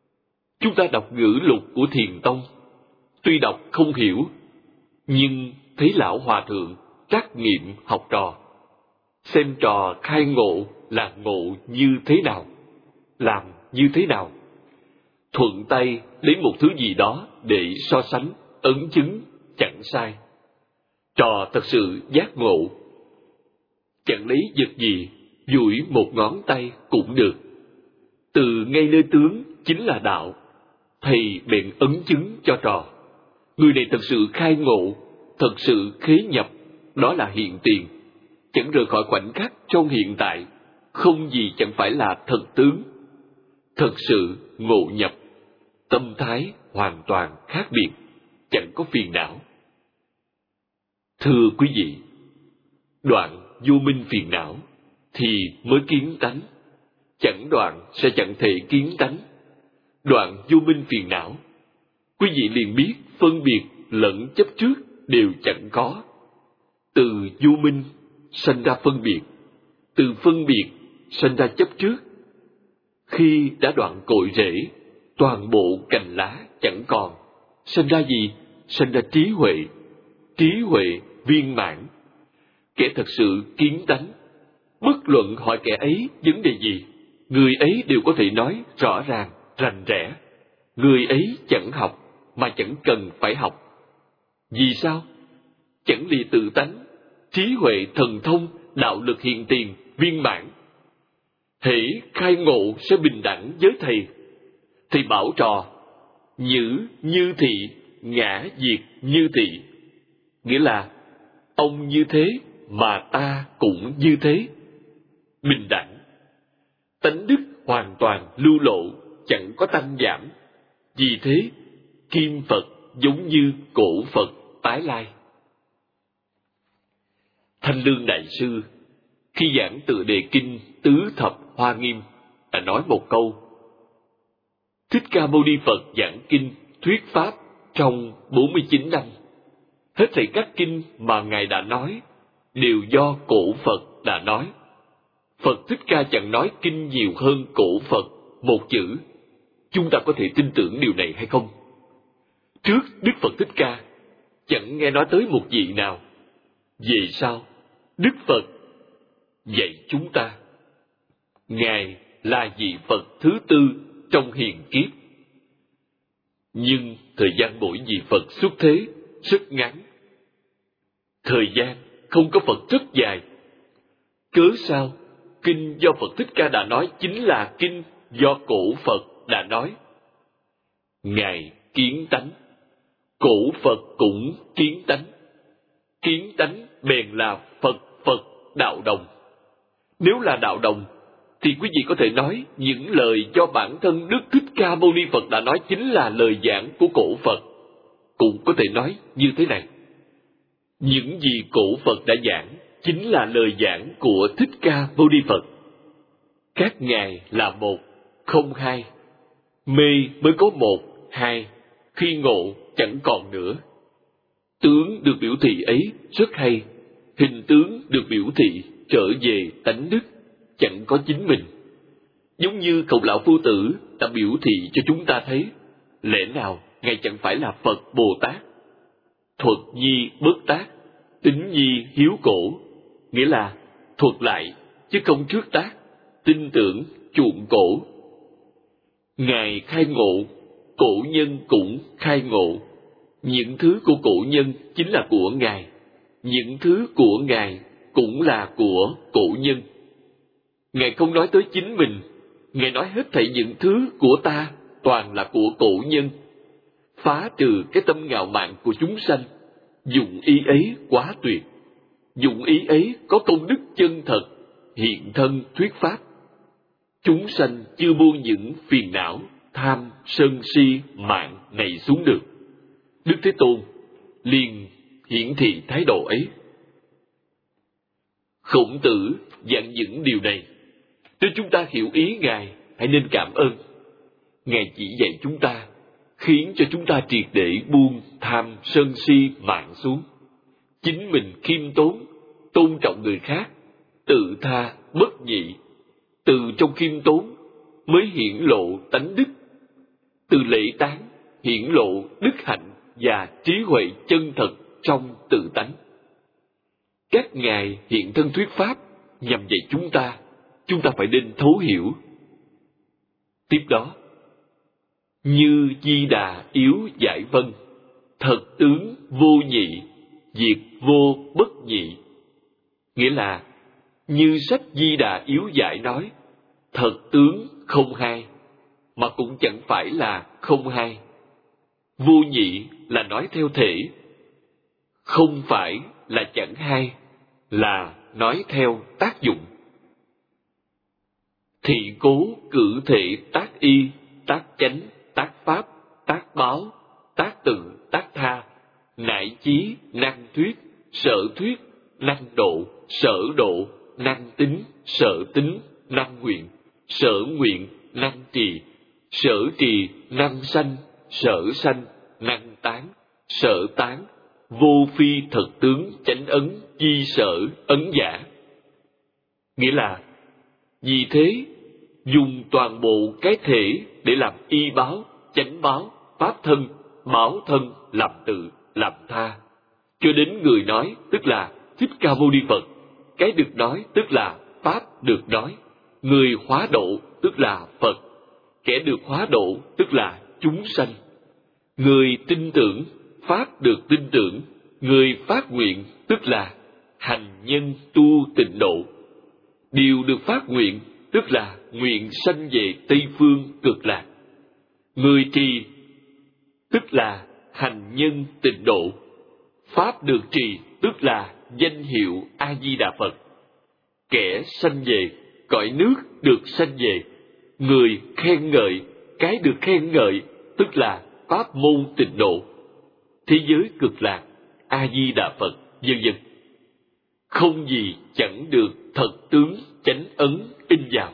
Chúng ta đọc ngữ lục của Thiền Tông, tuy đọc không hiểu, nhưng thấy lão hòa thượng trắc nghiệm học trò, xem trò khai ngộ là ngộ như thế nào, làm như thế nào, thuận tay lấy một thứ gì đó để so sánh, ấn chứng, chẳng sai. Trò thật sự giác ngộ, chẳng lấy vật gì, duỗi một ngón tay cũng được. Từ ngay nơi tướng chính là đạo, thầy bèn ấn chứng cho trò. Người này thật sự khai ngộ, thật sự khế nhập, đó là hiện tiền, chẳng rời khỏi khoảnh khắc trong hiện tại, không gì chẳng phải là thật tướng. Thật sự ngộ nhập, tâm thái hoàn toàn khác biệt, chẳng có phiền não. Thưa quý vị, đoạn vô minh phiền não thì mới kiến tánh, chẳng đoạn sẽ chẳng thể kiến tánh. Đoạn vô minh phiền não, quý vị liền biết phân biệt lẫn chấp trước đều chẳng có. Từ vô minh sanh ra phân biệt, từ phân biệt sanh ra chấp trước. Khi đã đoạn cội rễ, toàn bộ cành lá chẳng còn, sanh ra gì? Sanh ra trí huệ, trí huệ viên mãn. Kẻ thật sự kiến tánh, bất luận hỏi kẻ ấy vấn đề gì, người ấy đều có thể nói rõ ràng, rành rẽ. Người ấy chẳng học, mà chẳng cần phải học. Vì sao? Chẳng lìa tự tánh, trí huệ thần thông, đạo lực hiện tiền, viên mãn. Hễ khai ngộ sẽ bình đẳng với thầy. Thầy bảo trò, nhữ như thị, ngã diệt như thị. Nghĩa là, ông như thế mà ta cũng như thế. Bình đẳng. Tánh đức hoàn toàn lưu lộ, chẳng có tăng giảm. Vì thế, kim Phật giống như cổ Phật tái lai. Thanh Lương Đại Sư, khi giảng tựa đề kinh Tứ Thập Hoa Nghiêm, đã nói một câu: Thích Ca Mâu Ni Phật giảng kinh thuyết pháp trong 49 năm. Hết thảy các kinh mà Ngài đã nói đều do cổ Phật đã nói. Phật Thích Ca chẳng nói kinh nhiều hơn cổ Phật một chữ. Chúng ta có thể tin tưởng điều này hay không? Trước Đức Phật Thích Ca, chẳng nghe nói tới một vị nào. Về sau, Đức Phật dạy chúng ta. Ngài là vị Phật thứ tư trong hiền kiếp. Nhưng thời gian mỗi vị Phật xuất thế rất ngắn. Thời gian không có Phật rất dài. Cớ sao kinh do Phật Thích Ca đã nói chính là kinh do cổ Phật đã nói? Ngài kiến tánh, cổ Phật cũng kiến tánh. Kiến tánh bèn là Phật Phật đạo đồng. Nếu là đạo đồng, thì quý vị có thể nói những lời do bản thân Đức Thích Ca Mâu Ni Phật đã nói chính là lời giảng của cổ Phật. Cũng có thể nói như thế này: những gì cổ Phật đã giảng chính là lời giảng của Thích Ca Mâu Ni Phật. Các ngài là một, không hai. Mê mới có một, hai, khi ngộ chẳng còn nữa. Tướng được biểu thị ấy rất hay. Hình tướng được biểu thị trở về tánh đức, chẳng có chính mình. Giống như Khổng Lão Phu Tử đã biểu thị cho chúng ta thấy, lẽ nào Ngài chẳng phải là Phật Bồ Tát? Thuật nhi bất tác, tính nhi hiếu cổ, nghĩa là thuật lại chứ không trước tác, tin tưởng chuộng cổ. Ngài khai ngộ, cổ nhân cũng khai ngộ. Những thứ của cổ nhân chính là của Ngài, những thứ của Ngài cũng là của cổ nhân. Ngài không nói tới chính mình, Ngài nói hết thảy những thứ của ta toàn là của cổ nhân. Phá trừ cái tâm ngạo mạn của chúng sanh, dụng ý ấy quá tuyệt. Dụng ý ấy có công đức chân thật, hiện thân thuyết pháp. Chúng sanh chưa buông những phiền não, tham, sân si, mạng này xuống được. Đức Thế Tôn liền hiển thị thái độ ấy. Khổng Tử dặn những điều này. Nếu chúng ta hiểu ý Ngài, hãy nên cảm ơn. Ngài chỉ dạy chúng ta, khiến cho chúng ta triệt để buông tham, sân si, mạng xuống. Chính mình khiêm tốn, tôn trọng người khác, tự tha, bất nhị. Từ trong khiêm tốn mới hiển lộ tánh đức. Từ lễ tán hiển lộ đức hạnh và trí huệ chân thật trong tự tánh. Các ngài hiện thân thuyết pháp nhằm dạy chúng ta phải nên thấu hiểu. Tiếp đó, như Di Đà yếu giải vân, thật tướng vô nhị, diệt vô bất nhị. Nghĩa là, như sách Di Đà yếu giải nói, thật tướng không hai, mà cũng chẳng phải là không hai. Vô nhị là nói theo thể, không phải là chẳng hai, là nói theo tác dụng. Thị cố cử thể tác y, tác chánh, tác pháp, tác báo, tác tự, tác tha, nại chí, năng thuyết, sở thuyết, năng độ, sở độ, năng tính, sở tính, năng nguyện, sở nguyện, năng trì, sở trì, năng sanh, sở sanh, năng tán, sở tán, vô phi thật tướng chánh ấn, di sở, ấn giả. Nghĩa là, vì thế, dùng toàn bộ cái thể để làm y báo, chánh báo, pháp thân, báo thân, làm tự, làm tha. Cho đến người nói, tức là Thích Ca Mâu Ni Phật. Cái được nói, tức là Pháp được nói. Người hóa độ, tức là Phật. Kẻ được hóa độ, tức là chúng sanh. Người tin tưởng, Pháp được tin tưởng. Người phát nguyện, tức là hành nhân tu tịnh độ. Điều được phát nguyện, tức là nguyện sanh về Tây Phương Cực Lạc. Người trì, tức là hành nhân tịnh độ. Pháp được trì, tức là danh hiệu A-di-đà Phật. Kẻ sanh về, cõi nước được sanh về. Người khen ngợi, cái được khen ngợi, tức là pháp môn tịnh độ. Thế giới Cực Lạc, A-di-đà Phật, vân vân. Không gì chẳng được thật tướng chánh ấn in vào.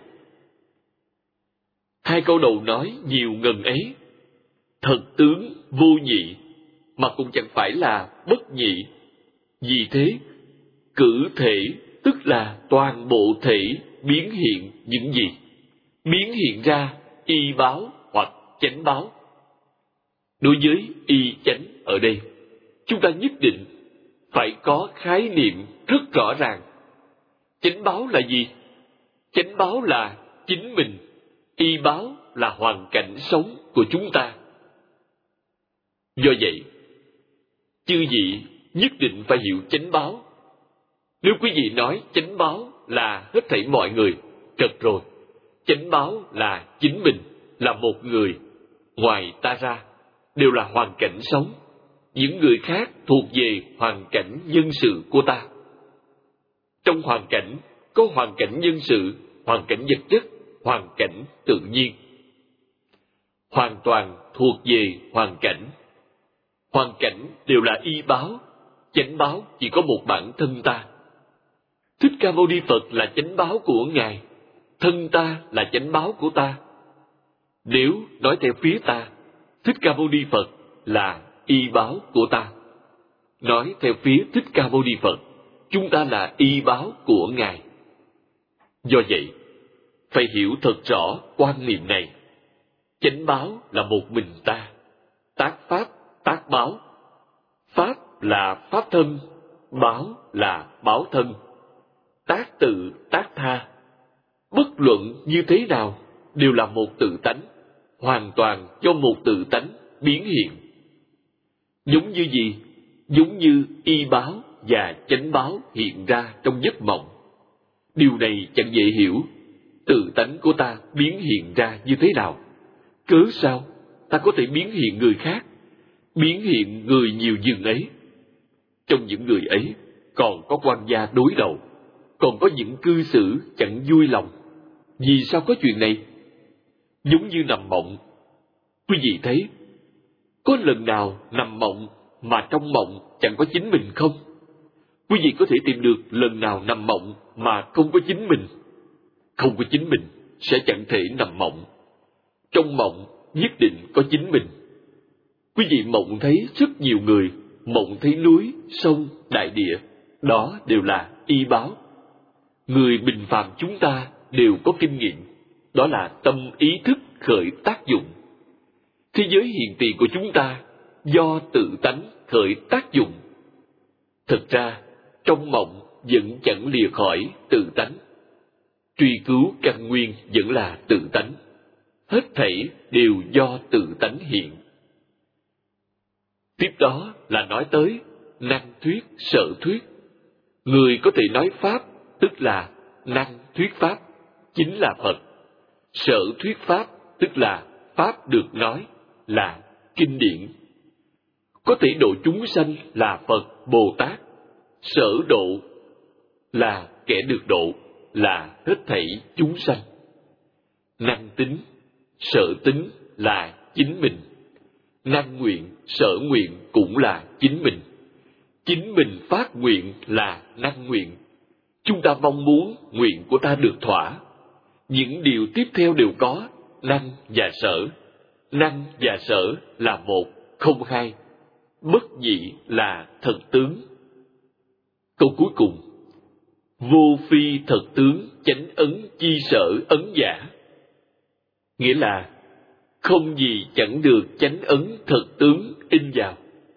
Hai câu đầu nói nhiều ngần ấy. Thật tướng vô nhị, mà cũng chẳng phải là bất nhị. Vì thế, cử thể tức là toàn bộ thể biến hiện những gì? Biến hiện ra y báo hoặc chánh báo. Đối với y chánh ở đây, chúng ta nhất định phải có khái niệm rất rõ ràng. Chánh báo là gì? Chánh báo là chính mình, y báo là hoàn cảnh sống của chúng ta. Do vậy, chư vị nhất định phải hiểu chánh báo. Nếu quý vị nói chánh báo là hết thảy mọi người, trật rồi. Chánh báo là chính mình, là một người. Ngoài ta ra, đều là hoàn cảnh sống. Những người khác thuộc về hoàn cảnh nhân sự của ta. Trong hoàn cảnh, có hoàn cảnh nhân sự, hoàn cảnh vật chất, hoàn cảnh tự nhiên. Hoàn toàn thuộc về hoàn cảnh. Hoàn cảnh đều là y báo, chánh báo chỉ có một bản thân ta. Thích Ca Mâu Ni Phật là chánh báo của Ngài, thân ta là chánh báo của ta. Nếu nói theo phía ta, Thích Ca Mâu Ni Phật là y báo của ta. Nói theo phía Thích Ca Mâu Ni Phật, chúng ta là y báo của Ngài. Do vậy, phải hiểu thật rõ quan niệm này. Chánh báo là một mình ta. Tác pháp, tác báo. Pháp là pháp thân, báo là báo thân. Tác tự, tác tha. Bất luận như thế nào, đều là một tự tánh, hoàn toàn do một tự tánh biến hiện. Giống như gì? Giống như y báo và chánh báo hiện ra trong giấc mộng. Điều này chẳng dễ hiểu. Tự tánh của ta biến hiện ra như thế nào? Cớ sao ta có thể biến hiện người khác, biến hiện người nhiều dường ấy? Trong những người ấy còn có quan gia đối đầu, còn có những cư xử chẳng vui lòng. Vì sao có chuyện này? Giống như nằm mộng. Quý vị thấy, có lần nào nằm mộng mà trong mộng chẳng có chính mình không? Quý vị có thể tìm được lần nào nằm mộng mà không có chính mình? Không có chính mình sẽ chẳng thể nằm mộng. Trong mộng nhất định có chính mình. Quý vị mộng thấy rất nhiều người, mộng thấy núi, sông, đại địa, đó đều là y báo. Người bình phàm chúng ta đều có kinh nghiệm, đó là tâm ý thức khởi tác dụng. Thế giới hiện tiền của chúng ta do tự tánh khởi tác dụng. Thực ra, trong mộng vẫn chẳng lìa khỏi tự tánh. Truy cứu căn nguyên vẫn là tự tánh. Hết thảy đều do tự tánh hiện. Tiếp đó là nói tới năng thuyết, sở thuyết. Người có thể nói Pháp, tức là năng thuyết Pháp, chính là Phật. Sở thuyết Pháp, tức là Pháp được nói, là kinh điển. Có thể độ chúng sanh là Phật, Bồ Tát. Sở độ là kẻ được độ, là hết thảy chúng sanh. Năng tính, sở tính là chính mình. Năng nguyện, sở nguyện cũng là chính mình. Chính mình phát nguyện là năng nguyện. Chúng ta mong muốn nguyện của ta được thỏa. Những điều tiếp theo đều có năng và sở. Năng và sở là một, không hai. Bất nhị là thật tướng. Câu cuối cùng: vô phi thật tướng chánh ấn chi sở ấn giả. Nghĩa là không gì chẳng được chánh ấn thật tướng in vào.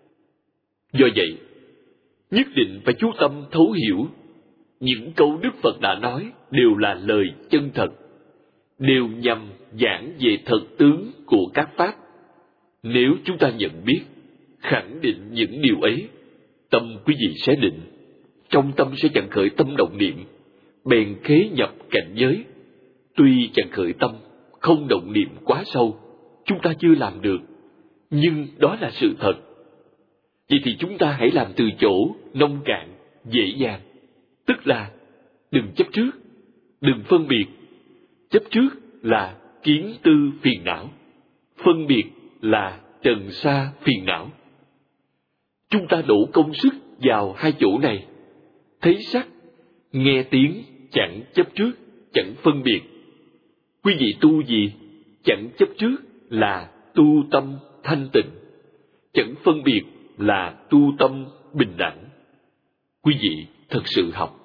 Do vậy, nhất định phải chú tâm thấu hiểu. Những câu Đức Phật đã nói đều là lời chân thật, đều nhằm giảng về thật tướng của các pháp. Nếu chúng ta nhận biết, khẳng định những điều ấy, tâm quý vị sẽ định, trong tâm sẽ chẳng khởi tâm động niệm, bèn khế nhập cảnh giới. Tuy chẳng khởi tâm, không động niệm quá sâu, chúng ta chưa làm được, nhưng đó là sự thật. Vậy thì chúng ta hãy làm từ chỗ nông cạn, dễ dàng, tức là đừng chấp trước, đừng phân biệt. Chấp trước là kiến tư phiền não, phân biệt là trần sa phiền não. Chúng ta đổ công sức vào hai chỗ này, thấy sắc, nghe tiếng, chẳng chấp trước, chẳng phân biệt. Quý vị tu gì? Chẳng chấp trước là tu tâm thanh tịnh, chẳng phân biệt là tu tâm bình đẳng. Quý vị thật sự học.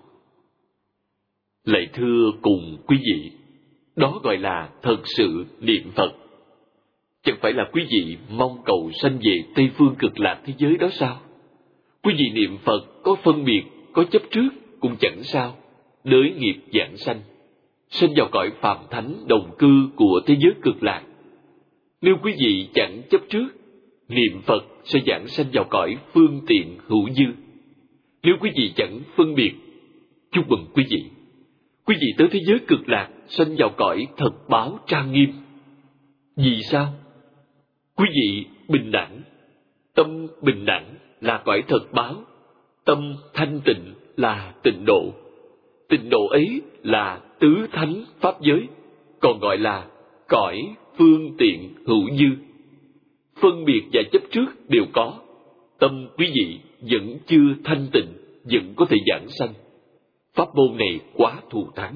Lạy thưa cùng quý vị, đó gọi là thật sự niệm Phật. Chẳng phải là quý vị mong cầu sanh về Tây Phương Cực Lạc thế giới đó sao? Quý vị niệm Phật có phân biệt, có chấp trước cũng chẳng sao, đới nghiệp giảng sanh, sanh vào cõi phàm thánh đồng cư của thế giới Cực Lạc. Nếu quý vị chẳng chấp trước, niệm Phật sẽ giảng sanh vào cõi phương tiện hữu dư. Nếu quý vị chẳng phân biệt, chúc mừng quý vị. Quý vị tới thế giới Cực Lạc sanh vào cõi thật báo trang nghiêm. Vì sao? Quý vị bình đẳng, tâm bình đẳng là cõi thật báo, tâm thanh tịnh là tịnh độ. Tịnh độ ấy là tứ thánh pháp giới, còn gọi là cõi phương tiện hữu dư. Phân biệt và chấp trước đều có, tâm quý vị vẫn chưa thanh tịnh, vẫn có thể giảng sanh. Pháp môn này quá thù thắng.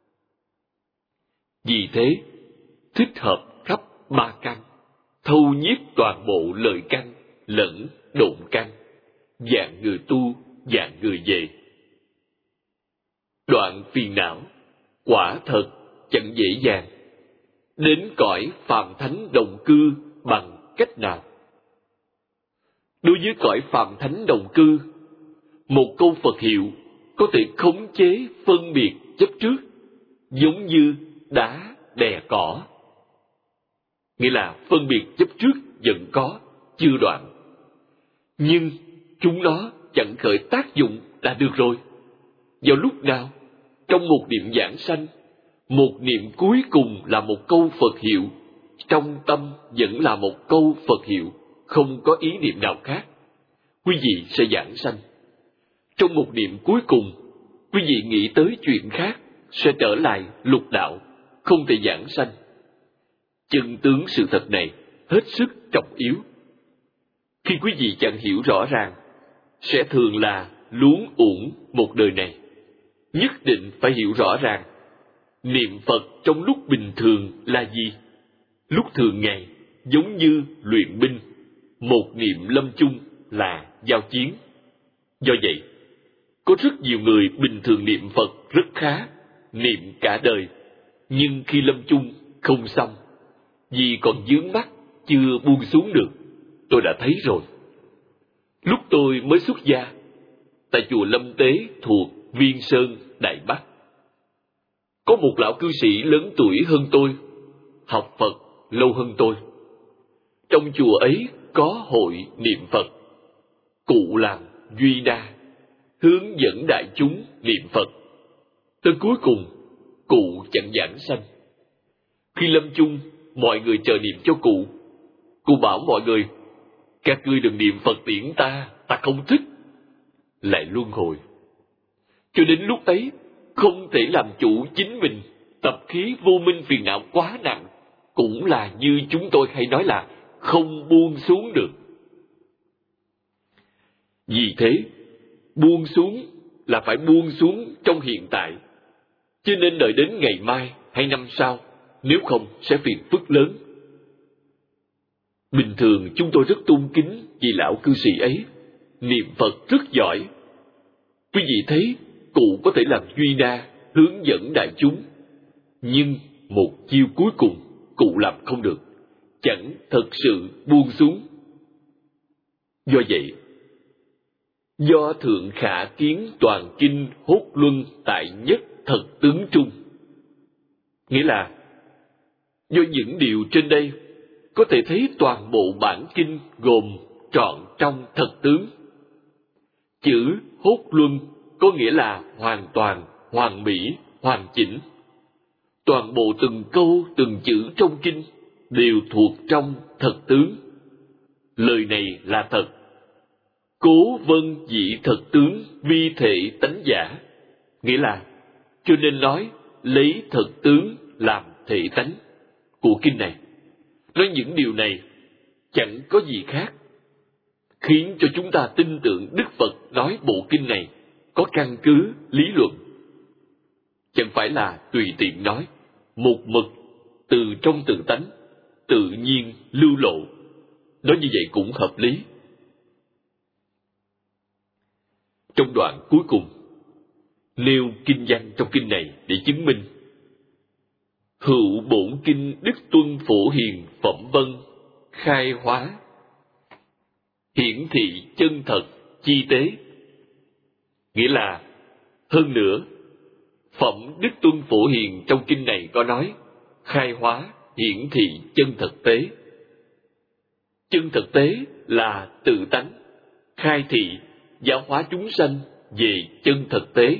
Vì thế, thích hợp khắp ba căn, thâu nhiếp toàn bộ lợi căn lẫn độn căn, dạng người tu, dạng người về. Đoạn phiền não, quả thật chẳng dễ dàng. Đến cõi phàm thánh đồng cư bằng cách nào? Đối với cõi phàm thánh đồng cư, một câu Phật hiệu có thể khống chế phân biệt chấp trước, giống như đá đè cỏ. Nghĩa là phân biệt chấp trước vẫn có, chưa đoạn. Nhưng chúng nó chẳng khởi tác dụng là được rồi. Vào lúc nào? Trong một niệm giảng sanh, một niệm cuối cùng là một câu Phật hiệu, trong tâm vẫn là một câu Phật hiệu, không có ý niệm nào khác. Quý vị sẽ giảng sanh. Trong một niệm cuối cùng, quý vị nghĩ tới chuyện khác, sẽ trở lại lục đạo, không thể giảng sanh. Chân tướng sự thật này hết sức trọng yếu. Khi quý vị chẳng hiểu rõ ràng, sẽ thường là luống uổng một đời này. Nhất định phải hiểu rõ ràng, niệm Phật trong lúc bình thường là gì? Lúc thường ngày, giống như luyện binh, một niệm lâm chung là giao chiến. Do vậy, có rất nhiều người bình thường niệm Phật rất khá, niệm cả đời, nhưng khi lâm chung không xong, vì còn vướng mắc chưa buông xuống được. Tôi đã thấy rồi. Lúc tôi mới xuất gia, tại chùa Lâm Tế thuộc Viên Sơn, Đại Bắc. Có một lão cư sĩ lớn tuổi hơn tôi, học Phật lâu hơn tôi. Trong chùa ấy có hội niệm Phật. Cụ làm Duy Na, hướng dẫn đại chúng niệm Phật. Tới cuối cùng, cụ chẳng giảng sanh. Khi lâm chung, mọi người chờ niệm cho cụ. Cụ bảo mọi người, các ngươi đừng niệm Phật tiễn ta không thích. Lại luân hồi. Cho đến lúc ấy, không thể làm chủ chính mình, tập khí vô minh phiền não quá nặng, cũng là như chúng tôi hay nói là không buông xuống được. Vì thế, buông xuống là phải buông xuống trong hiện tại, chứ nên đợi đến ngày mai hay năm sau, nếu không sẽ phiền phức lớn. Bình thường chúng tôi rất tôn kính vị lão cư sĩ ấy, niệm Phật rất giỏi. Quý vị thấy, cụ có thể làm Duy Na, hướng dẫn đại chúng, nhưng một chiêu cuối cùng cụ làm không được, chẳng thật sự buông xuống. Do vậy, do thượng khả kiến toàn kinh hốt luân tại nhất thật tướng trung, nghĩa là do những điều trên đây có thể thấy toàn bộ bản kinh gồm trọn trong thật tướng. Chữ hốt luân có nghĩa là hoàn toàn, hoàn mỹ, hoàn chỉnh. Toàn bộ từng câu, từng chữ trong kinh đều thuộc trong thật tướng. Lời này là thật. Cố vân dĩ thật tướng vi thể tánh giả, nghĩa là cho nên nói lấy thật tướng làm thể tánh của kinh này. Nói những điều này chẳng có gì khác, khiến cho chúng ta tin tưởng Đức Phật nói bộ kinh này có căn cứ lý luận, chẳng phải là tùy tiện nói, một mực từ trong tự tánh tự nhiên lưu lộ. Nói như vậy cũng hợp lý. Trong đoạn cuối cùng nêu kinh văn trong kinh này để chứng minh: hữu bổn kinh đức tuân phổ hiền phẩm vân khai hóa, hiển thị chân thật chi tế. Nghĩa là, hơn nữa, phẩm đức tuân phổ hiền trong kinh này có nói khai hóa, hiển thị chân thực tế. Chân thực tế là tự tánh, khai thị giáo hóa chúng sanh về chân thực tế.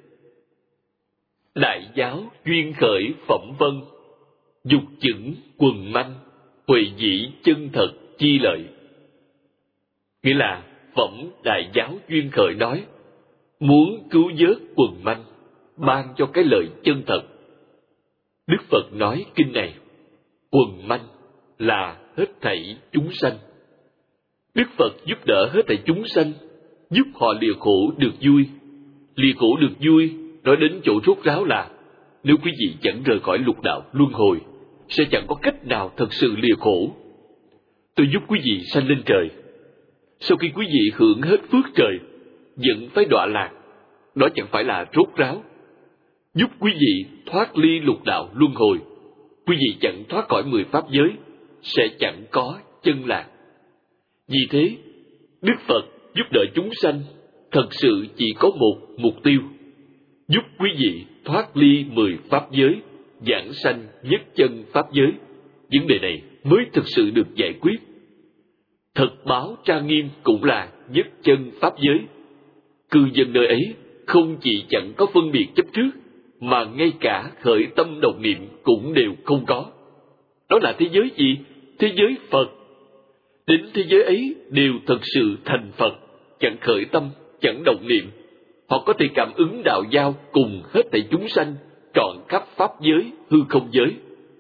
Đại giáo duyên khởi phẩm vân, dục chững quần manh, huệ dĩ chân thật chi lợi. Nghĩa là phẩm đại giáo duyên khởi nói muốn cứu vớt quần manh, ban cho cái lợi chân thật. Đức Phật nói kinh này, quần manh là hết thảy chúng sanh. Đức Phật giúp đỡ hết thảy chúng sanh, giúp họ lìa khổ được vui. Lìa khổ được vui, nói đến chỗ rốt ráo là nếu quý vị chẳng rời khỏi lục đạo luân hồi, sẽ chẳng có cách nào thật sự lìa khổ. Tôi giúp quý vị sanh lên trời. Sau khi quý vị hưởng hết phước trời, vẫn phải đọa lạc, đó chẳng phải là rốt ráo. Giúp quý vị thoát ly lục đạo luân hồi, quý vị chẳng thoát khỏi 10 pháp giới, sẽ chẳng có chân lạc. Vì thế, Đức Phật giúp đỡ chúng sanh thật sự chỉ có một mục tiêu: giúp quý vị thoát ly 10 pháp giới, giảng sanh nhất chân pháp giới. Vấn đề này mới thực sự được giải quyết. Thật báo trang nghiêm cũng là nhất chân pháp giới. Cư dân nơi ấy không chỉ chẳng có phân biệt chấp trước, mà ngay cả khởi tâm đồng niệm cũng đều không có. Đó là thế giới gì? Thế giới Phật. Đến thế giới ấy đều thật sự thành Phật, chẳng khởi tâm, chẳng động niệm. Họ có thể cảm ứng đạo giao cùng hết thảy chúng sanh, trọn khắp pháp giới, hư không giới.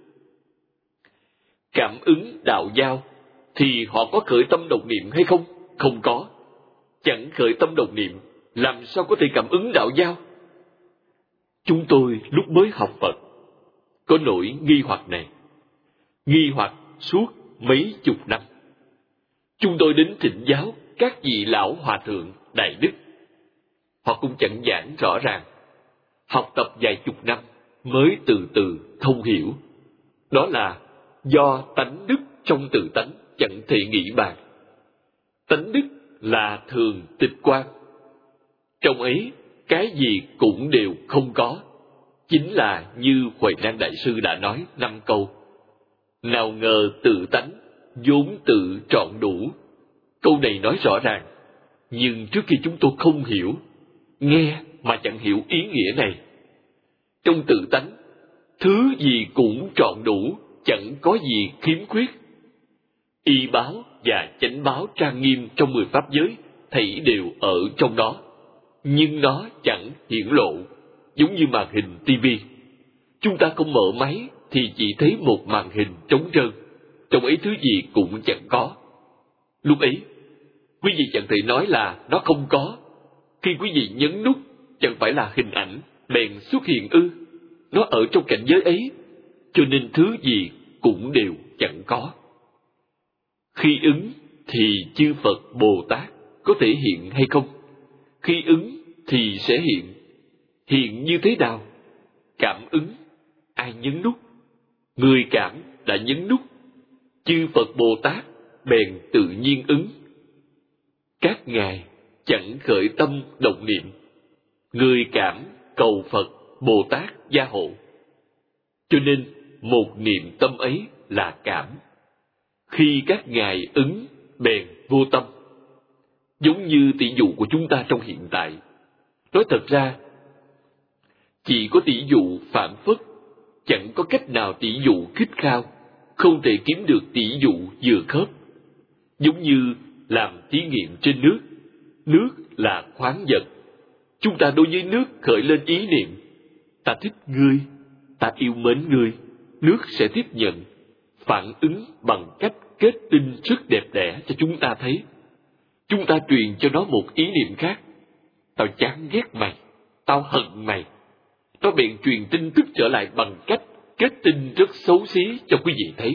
Cảm ứng đạo giao thì họ có khởi tâm đồng niệm hay không? Không có. Chẳng khởi tâm đồng niệm, làm sao có thể cảm ứng đạo giao? Chúng tôi lúc mới học Phật có nỗi nghi hoặc này, nghi hoặc suốt mấy chục năm. Chúng tôi đến thỉnh giáo các vị lão hòa thượng đại đức, họ cũng chẳng giảng rõ ràng. Học tập vài chục năm mới từ từ thông hiểu. Đó là do tánh đức trong tự tánh chẳng thể nghĩ bàn. Tánh đức là thường tịch quan. Trong ấy, cái gì cũng đều không có. Chính là như Huệ Năng Đại Sư đã nói 5 câu. Nào ngờ tự tánh, vốn tự trọn đủ. Câu này nói rõ ràng, nhưng trước khi chúng tôi không hiểu, nghe mà chẳng hiểu ý nghĩa này. Trong tự tánh, thứ gì cũng trọn đủ, chẳng có gì khiếm khuyết. Y báo và chánh báo trang nghiêm trong 10 pháp giới, thảy đều ở trong đó. Nhưng nó chẳng hiển lộ, giống như màn hình tivi. Chúng ta không mở máy thì chỉ thấy một màn hình trống trơn, trong ấy thứ gì cũng chẳng có. Lúc ấy, quý vị chẳng thể nói là nó không có. Khi quý vị nhấn nút, chẳng phải là hình ảnh bèn xuất hiện ư? Nó ở trong cảnh giới ấy, cho nên thứ gì cũng đều chẳng có. Khi ứng thì chư Phật Bồ Tát có thể hiện hay không? Khi ứng thì sẽ hiện. Hiện như thế nào? Cảm ứng. Ai nhấn nút? Người cảm đã nhấn nút. Chư Phật Bồ Tát bèn tự nhiên ứng. Các ngài chẳng khởi tâm động niệm. Người cảm cầu Phật Bồ Tát gia hộ. Cho nên một niệm tâm ấy là cảm. Khi các ngài ứng bèn vô tâm. Giống như tỷ dụ của chúng ta trong hiện tại. Nói thật ra, chỉ có tỷ dụ phản phất, chẳng có cách nào tỷ dụ khích khao, không thể kiếm được tỷ dụ vừa khớp. Giống như làm thí nghiệm trên nước. Nước là khoáng vật. Chúng ta đối với nước khởi lên ý niệm, ta thích ngươi, ta yêu mến ngươi, nước sẽ tiếp nhận, phản ứng bằng cách kết tinh rất đẹp đẽ cho chúng ta thấy. Chúng ta truyền cho nó một ý niệm khác, tao chán ghét mày, tao hận mày. Nó bèn truyền tin tức trở lại bằng cách kết tinh rất xấu xí cho quý vị thấy.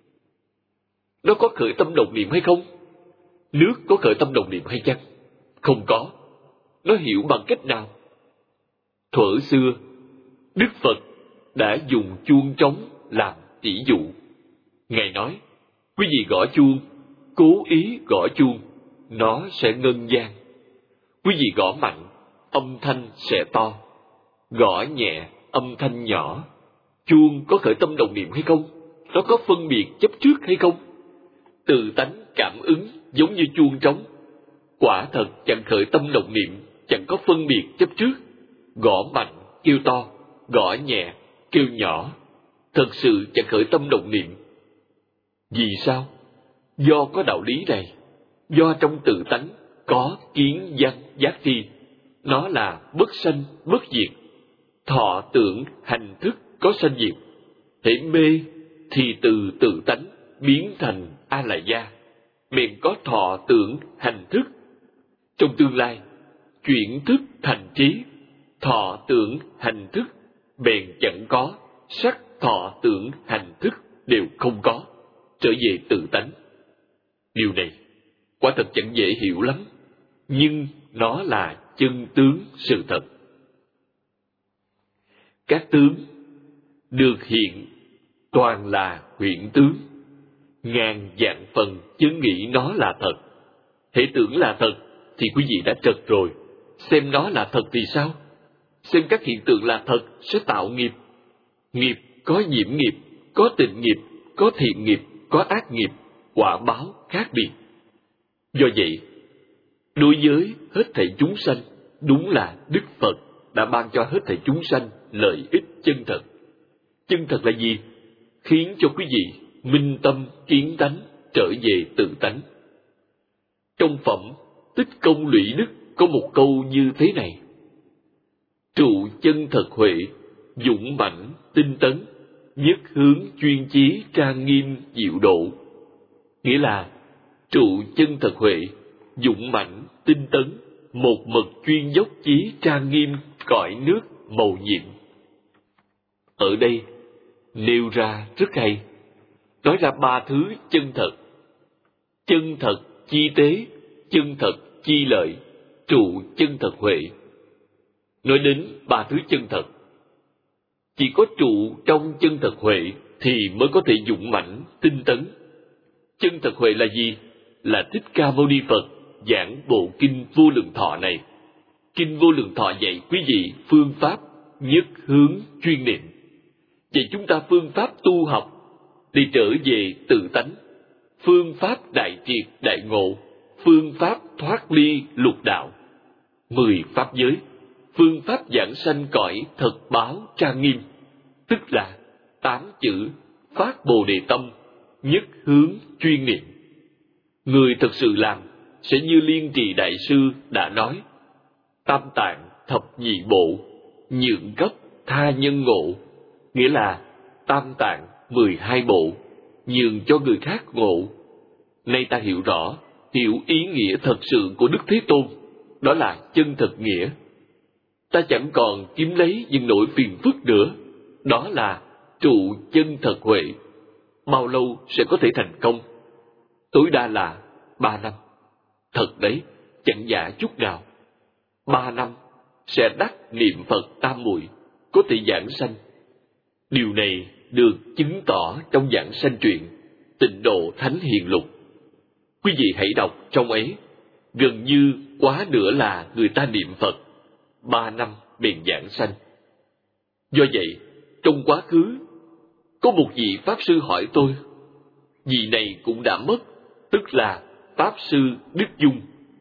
Nó có khởi tâm đồng niệm hay không? Nước có khởi tâm đồng niệm hay chăng? Không có. Nó hiểu bằng cách nào? Thuở xưa, Đức Phật đã dùng chuông trống làm tỷ dụ. Ngài nói, quý vị gõ chuông, cố ý gõ chuông, nó sẽ ngân vang. Quý vị gõ mạnh, âm thanh sẽ to. Gõ nhẹ, âm thanh nhỏ. Chuông có khởi tâm đồng niệm hay không? Nó có phân biệt chấp trước hay không? Tự tánh cảm ứng giống như chuông trống. Quả thật chẳng khởi tâm đồng niệm, chẳng có phân biệt chấp trước. Gõ mạnh, kêu to, gõ nhẹ, kêu nhỏ. Thật sự chẳng khởi tâm đồng niệm. Vì sao? Do có đạo lý này. Do trong tự tánh có kiến văn giác tri. Nó là bất sanh bất diệt. Thọ tưởng hành thức có sanh diệt. Hễ mê thì từ tự tánh biến thành a la gia, bèn có thọ tưởng hành thức. Trong tương lai, chuyển thức thành trí, thọ tưởng hành thức bèn chẳng có, sắc thọ tưởng hành thức đều không có, trở về tự tánh. Điều này quả thật chẳng dễ hiểu lắm, nhưng nó là chân tướng sự thật. Các tướng được hiện toàn là huyễn tướng, ngàn vạn phần chớ nghĩ nó là thật. Hễ tưởng là thật thì quý vị đã trật rồi. Xem nó là thật thì sao? Xem các hiện tượng là thật sẽ tạo nghiệp. Nghiệp có nhiễm nghiệp, có tịnh nghiệp, có thiện nghiệp, có ác nghiệp, quả báo khác biệt. Do vậy, đối với hết thảy chúng sanh, đúng là Đức Phật đã ban cho hết thảy chúng sanh lợi ích chân thật. Chân thật là gì? Khiến cho quý vị minh tâm kiến tánh, trở về tự tánh. Trong phẩm Tích Công Lũy Đức có một câu như thế này: trụ chân thật huệ, dũng mãnh tinh tấn, nhất hướng chuyên chí trang nghiêm diệu độ. Nghĩa là trụ chân thật huệ, dũng mãnh tinh tấn, một mực chuyên dốc chí trang nghiêm cõi nước mầu nhiệm. Ở đây nêu ra rất hay, nói ra ba thứ chân thật: chân thật chi tế, chân thật chi lợi, trụ chân thật huệ. Nói đến ba thứ chân thật, chỉ có trụ trong chân thật huệ thì mới có thể dũng mãnh tinh tấn. Chân thật huệ là gì? Là Thích Ca Mâu Ni Phật giảng bộ kinh Vô Lượng Thọ này. Kinh Vô Lượng Thọ dạy quý vị phương pháp nhất hướng chuyên niệm. Vậy chúng ta phương pháp tu học để trở về tự tánh, phương pháp đại triệt đại ngộ, phương pháp thoát ly lục đạo, 10 pháp giới, phương pháp giảng sanh cõi thật báo trang nghiêm, tức là 8 chữ phát Bồ Đề tâm, nhất hướng chuyên niệm. Người thật sự làm sẽ như Liên Trì Đại Sư đã nói: tam tạng thập nhị bộ, nhượng cấp tha nhân ngộ. Nghĩa là tam tạng 12 bộ, nhường cho người khác ngộ. Nay ta hiểu rõ, hiểu ý nghĩa thật sự của Đức Thế Tôn, đó là chân thật nghĩa. Ta chẳng còn kiếm lấy những nỗi phiền phức nữa, đó là trụ chân thật huệ. Bao lâu sẽ có thể thành công? Tối đa là 3 năm. Thật đấy, chẳng giả chút nào. 3 năm sẽ đắc niệm Phật tam muội, có thể giảng sanh. Điều này được chứng tỏ trong giảng sanh truyện Tịnh Độ Thánh Hiền Lục. Quý vị hãy đọc trong ấy, gần như quá nửa là người ta niệm Phật 3 năm bèn giảng sanh. Do vậy, trong quá khứ, có một vị Pháp Sư hỏi tôi, vị này cũng đã mất, tức là Pháp Sư Đức Dung.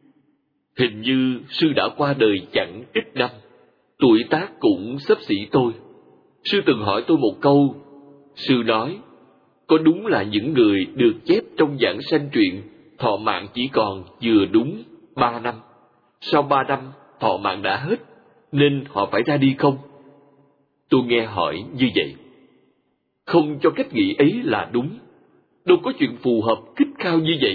Hình như Sư đã qua đời chẳng ít năm, tuổi tác cũng xấp xỉ tôi. Sư từng hỏi tôi một câu, Sư nói, có đúng là những người được chép trong giảng sanh truyện thọ mạng chỉ còn vừa đúng 3 năm, sau 3 năm thọ mạng đã hết, nên họ phải ra đi không? Tôi nghe hỏi như vậy, không cho cách nghĩ ấy là đúng. Đâu có chuyện phù hợp khích khao như vậy.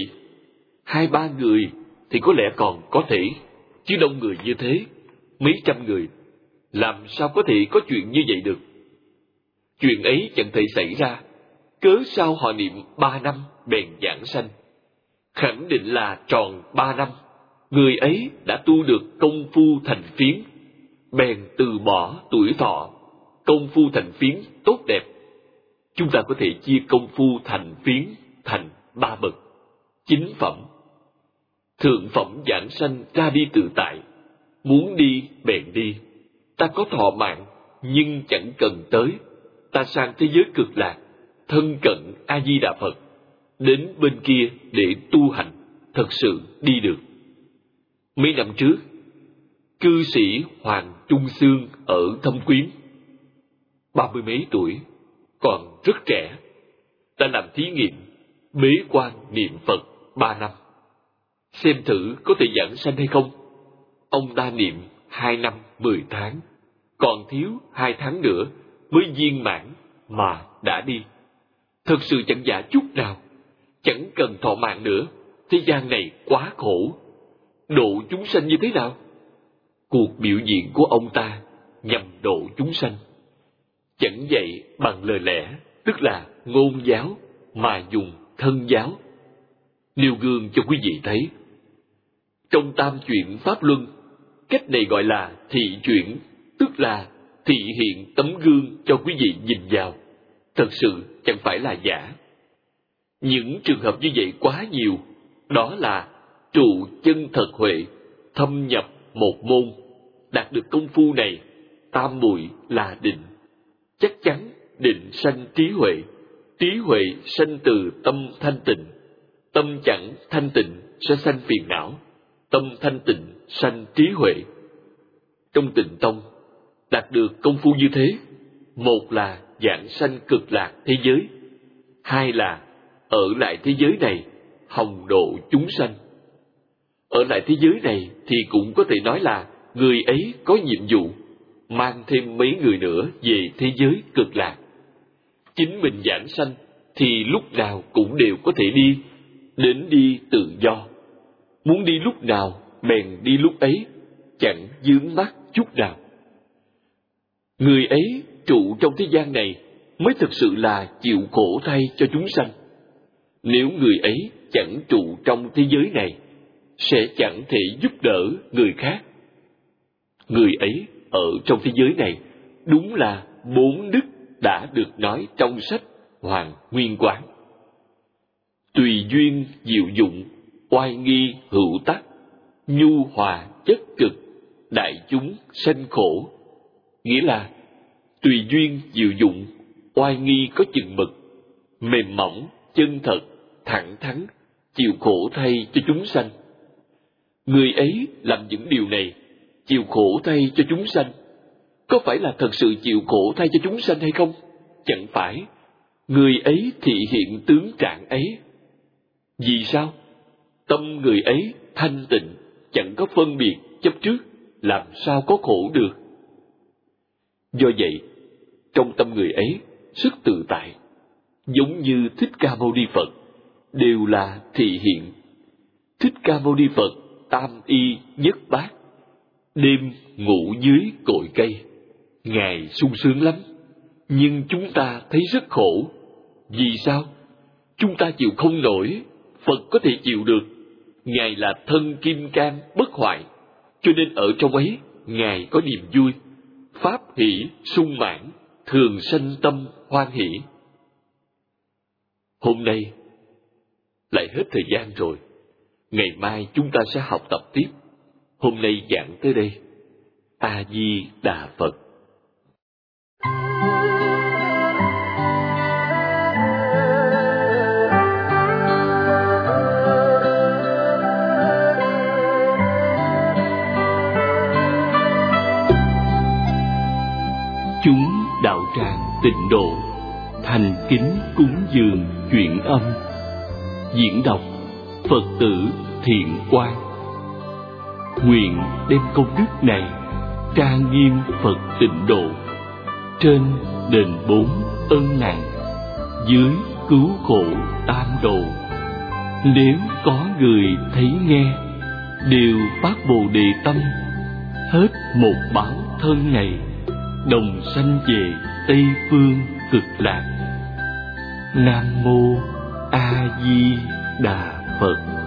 2-3 người thì có lẽ còn có thể, chứ đông người như thế, mấy trăm người, làm sao có thể có chuyện như vậy được? Chuyện ấy chẳng thể xảy ra, cớ sao họ niệm 3 năm bèn giảng sanh? Khẳng định là tròn 3 năm, người ấy đã tu được công phu thành phiến, bèn từ bỏ tuổi thọ. Công phu thành phiến tốt đẹp. Chúng ta có thể chia công phu thành phiến thành 3 bậc. Chính phẩm. Thượng phẩm giảng sanh ra đi tự tại, muốn đi bèn đi. Ta có thọ mạng, nhưng chẳng cần tới. Ta sang thế giới cực lạc, thân cận A-di-đà Phật, đến bên kia để tu hành, thật sự đi được. Mấy năm trước, cư sĩ Hoàng Trung Xương ở Thâm Quyến, 30 mấy tuổi, còn rất trẻ, đã làm thí nghiệm bế quan niệm Phật 3 năm, xem thử có thể giảng sanh hay không. Ông ta niệm 2 năm 10 tháng, còn thiếu 2 tháng nữa mới viên mãn mà đã đi. Thật sự chẳng giả chút nào, chẳng cần thọ mạng nữa. Thế gian này quá khổ, độ chúng sanh như thế nào? Cuộc biểu diễn của ông ta nhằm độ chúng sanh, chẳng dạy bằng lời lẽ, tức là ngôn giáo, mà dùng thân giáo. Nêu gương cho quý vị thấy. Trong tam chuyển Pháp Luân, cách này gọi là thị chuyển, tức là thị hiện tấm gương cho quý vị nhìn vào. Thật sự chẳng phải là giả. Những trường hợp như vậy quá nhiều, đó là trụ chân thật huệ, thâm nhập một môn, đạt được công phu này, tam muội là định. Chắc chắn định sanh trí huệ, trí huệ sanh từ tâm thanh tịnh, tâm chẳng thanh tịnh sẽ sanh phiền não, tâm thanh tịnh sanh trí huệ. Trong Tịnh Tông, đạt được công phu như thế, một là giảng sanh cực lạc thế giới, hai là ở lại thế giới này hồng độ chúng sanh. Ở lại thế giới này thì cũng có thể nói là người ấy có nhiệm vụ mang thêm mấy người nữa về thế giới cực lạc. Chính mình giảng sanh thì lúc nào cũng đều có thể đi, đến đi tự do. Muốn đi lúc nào bèn đi lúc ấy, chẳng vướng mắc chút nào. Người ấy trụ trong thế gian này mới thực sự là chịu khổ thay cho chúng sanh. Nếu người ấy chẳng trụ trong thế giới này, sẽ chẳng thể giúp đỡ người khác. Người ấy ở trong thế giới này đúng là 4 đức đã được nói trong sách Hoàng Nguyên Quán. Tùy duyên diệu dụng, oai nghi hữu tắc, nhu hòa chất cực, đại chúng sanh khổ. Nghĩa là tùy duyên diệu dụng, oai nghi có chừng mực, mềm mỏng, chân thật, thẳng thắn, chịu khổ thay cho chúng sanh. Người ấy làm những điều này, chịu khổ thay cho chúng sanh, có phải là thật sự chịu khổ thay cho chúng sanh hay không? Chẳng phải. Người ấy thị hiện tướng trạng ấy. Vì sao? Tâm người ấy thanh tịnh, chẳng có phân biệt chấp trước, làm sao có khổ được? Do vậy, trong tâm người ấy sức tự tại, giống như Thích Ca Mâu Ni Phật, đều là thị hiện. Thích Ca Mâu Ni Phật tam y nhất bát, đêm ngủ dưới cội cây, Ngài sung sướng lắm, nhưng chúng ta thấy rất khổ. Vì sao? Chúng ta chịu không nổi, Phật có thể chịu được. Ngài là thân kim cang bất hoại, cho nên ở trong ấy Ngài có niềm vui, pháp hỷ sung mãn, thường sanh tâm hoan hỷ. Hôm nay lại hết thời gian rồi, ngày mai chúng ta sẽ học tập tiếp. Hôm nay giảng tới đây. A Di Đà Phật. Chúng đạo tràng Tịnh Độ thành kính cúng dường chuyển âm. Diễn đọc Phật tử Thiện Quang. Nguyện đem công đức này trang nghiêm Phật Tịnh Độ, trên đền bốn ân nặng, dưới cứu khổ tam độ. Nếu có người thấy nghe, đều phát Bồ Đề tâm, hết một báo thân này, đồng sanh về Tây Phương Cực Lạc. Nam Mô A Di Đà Phật.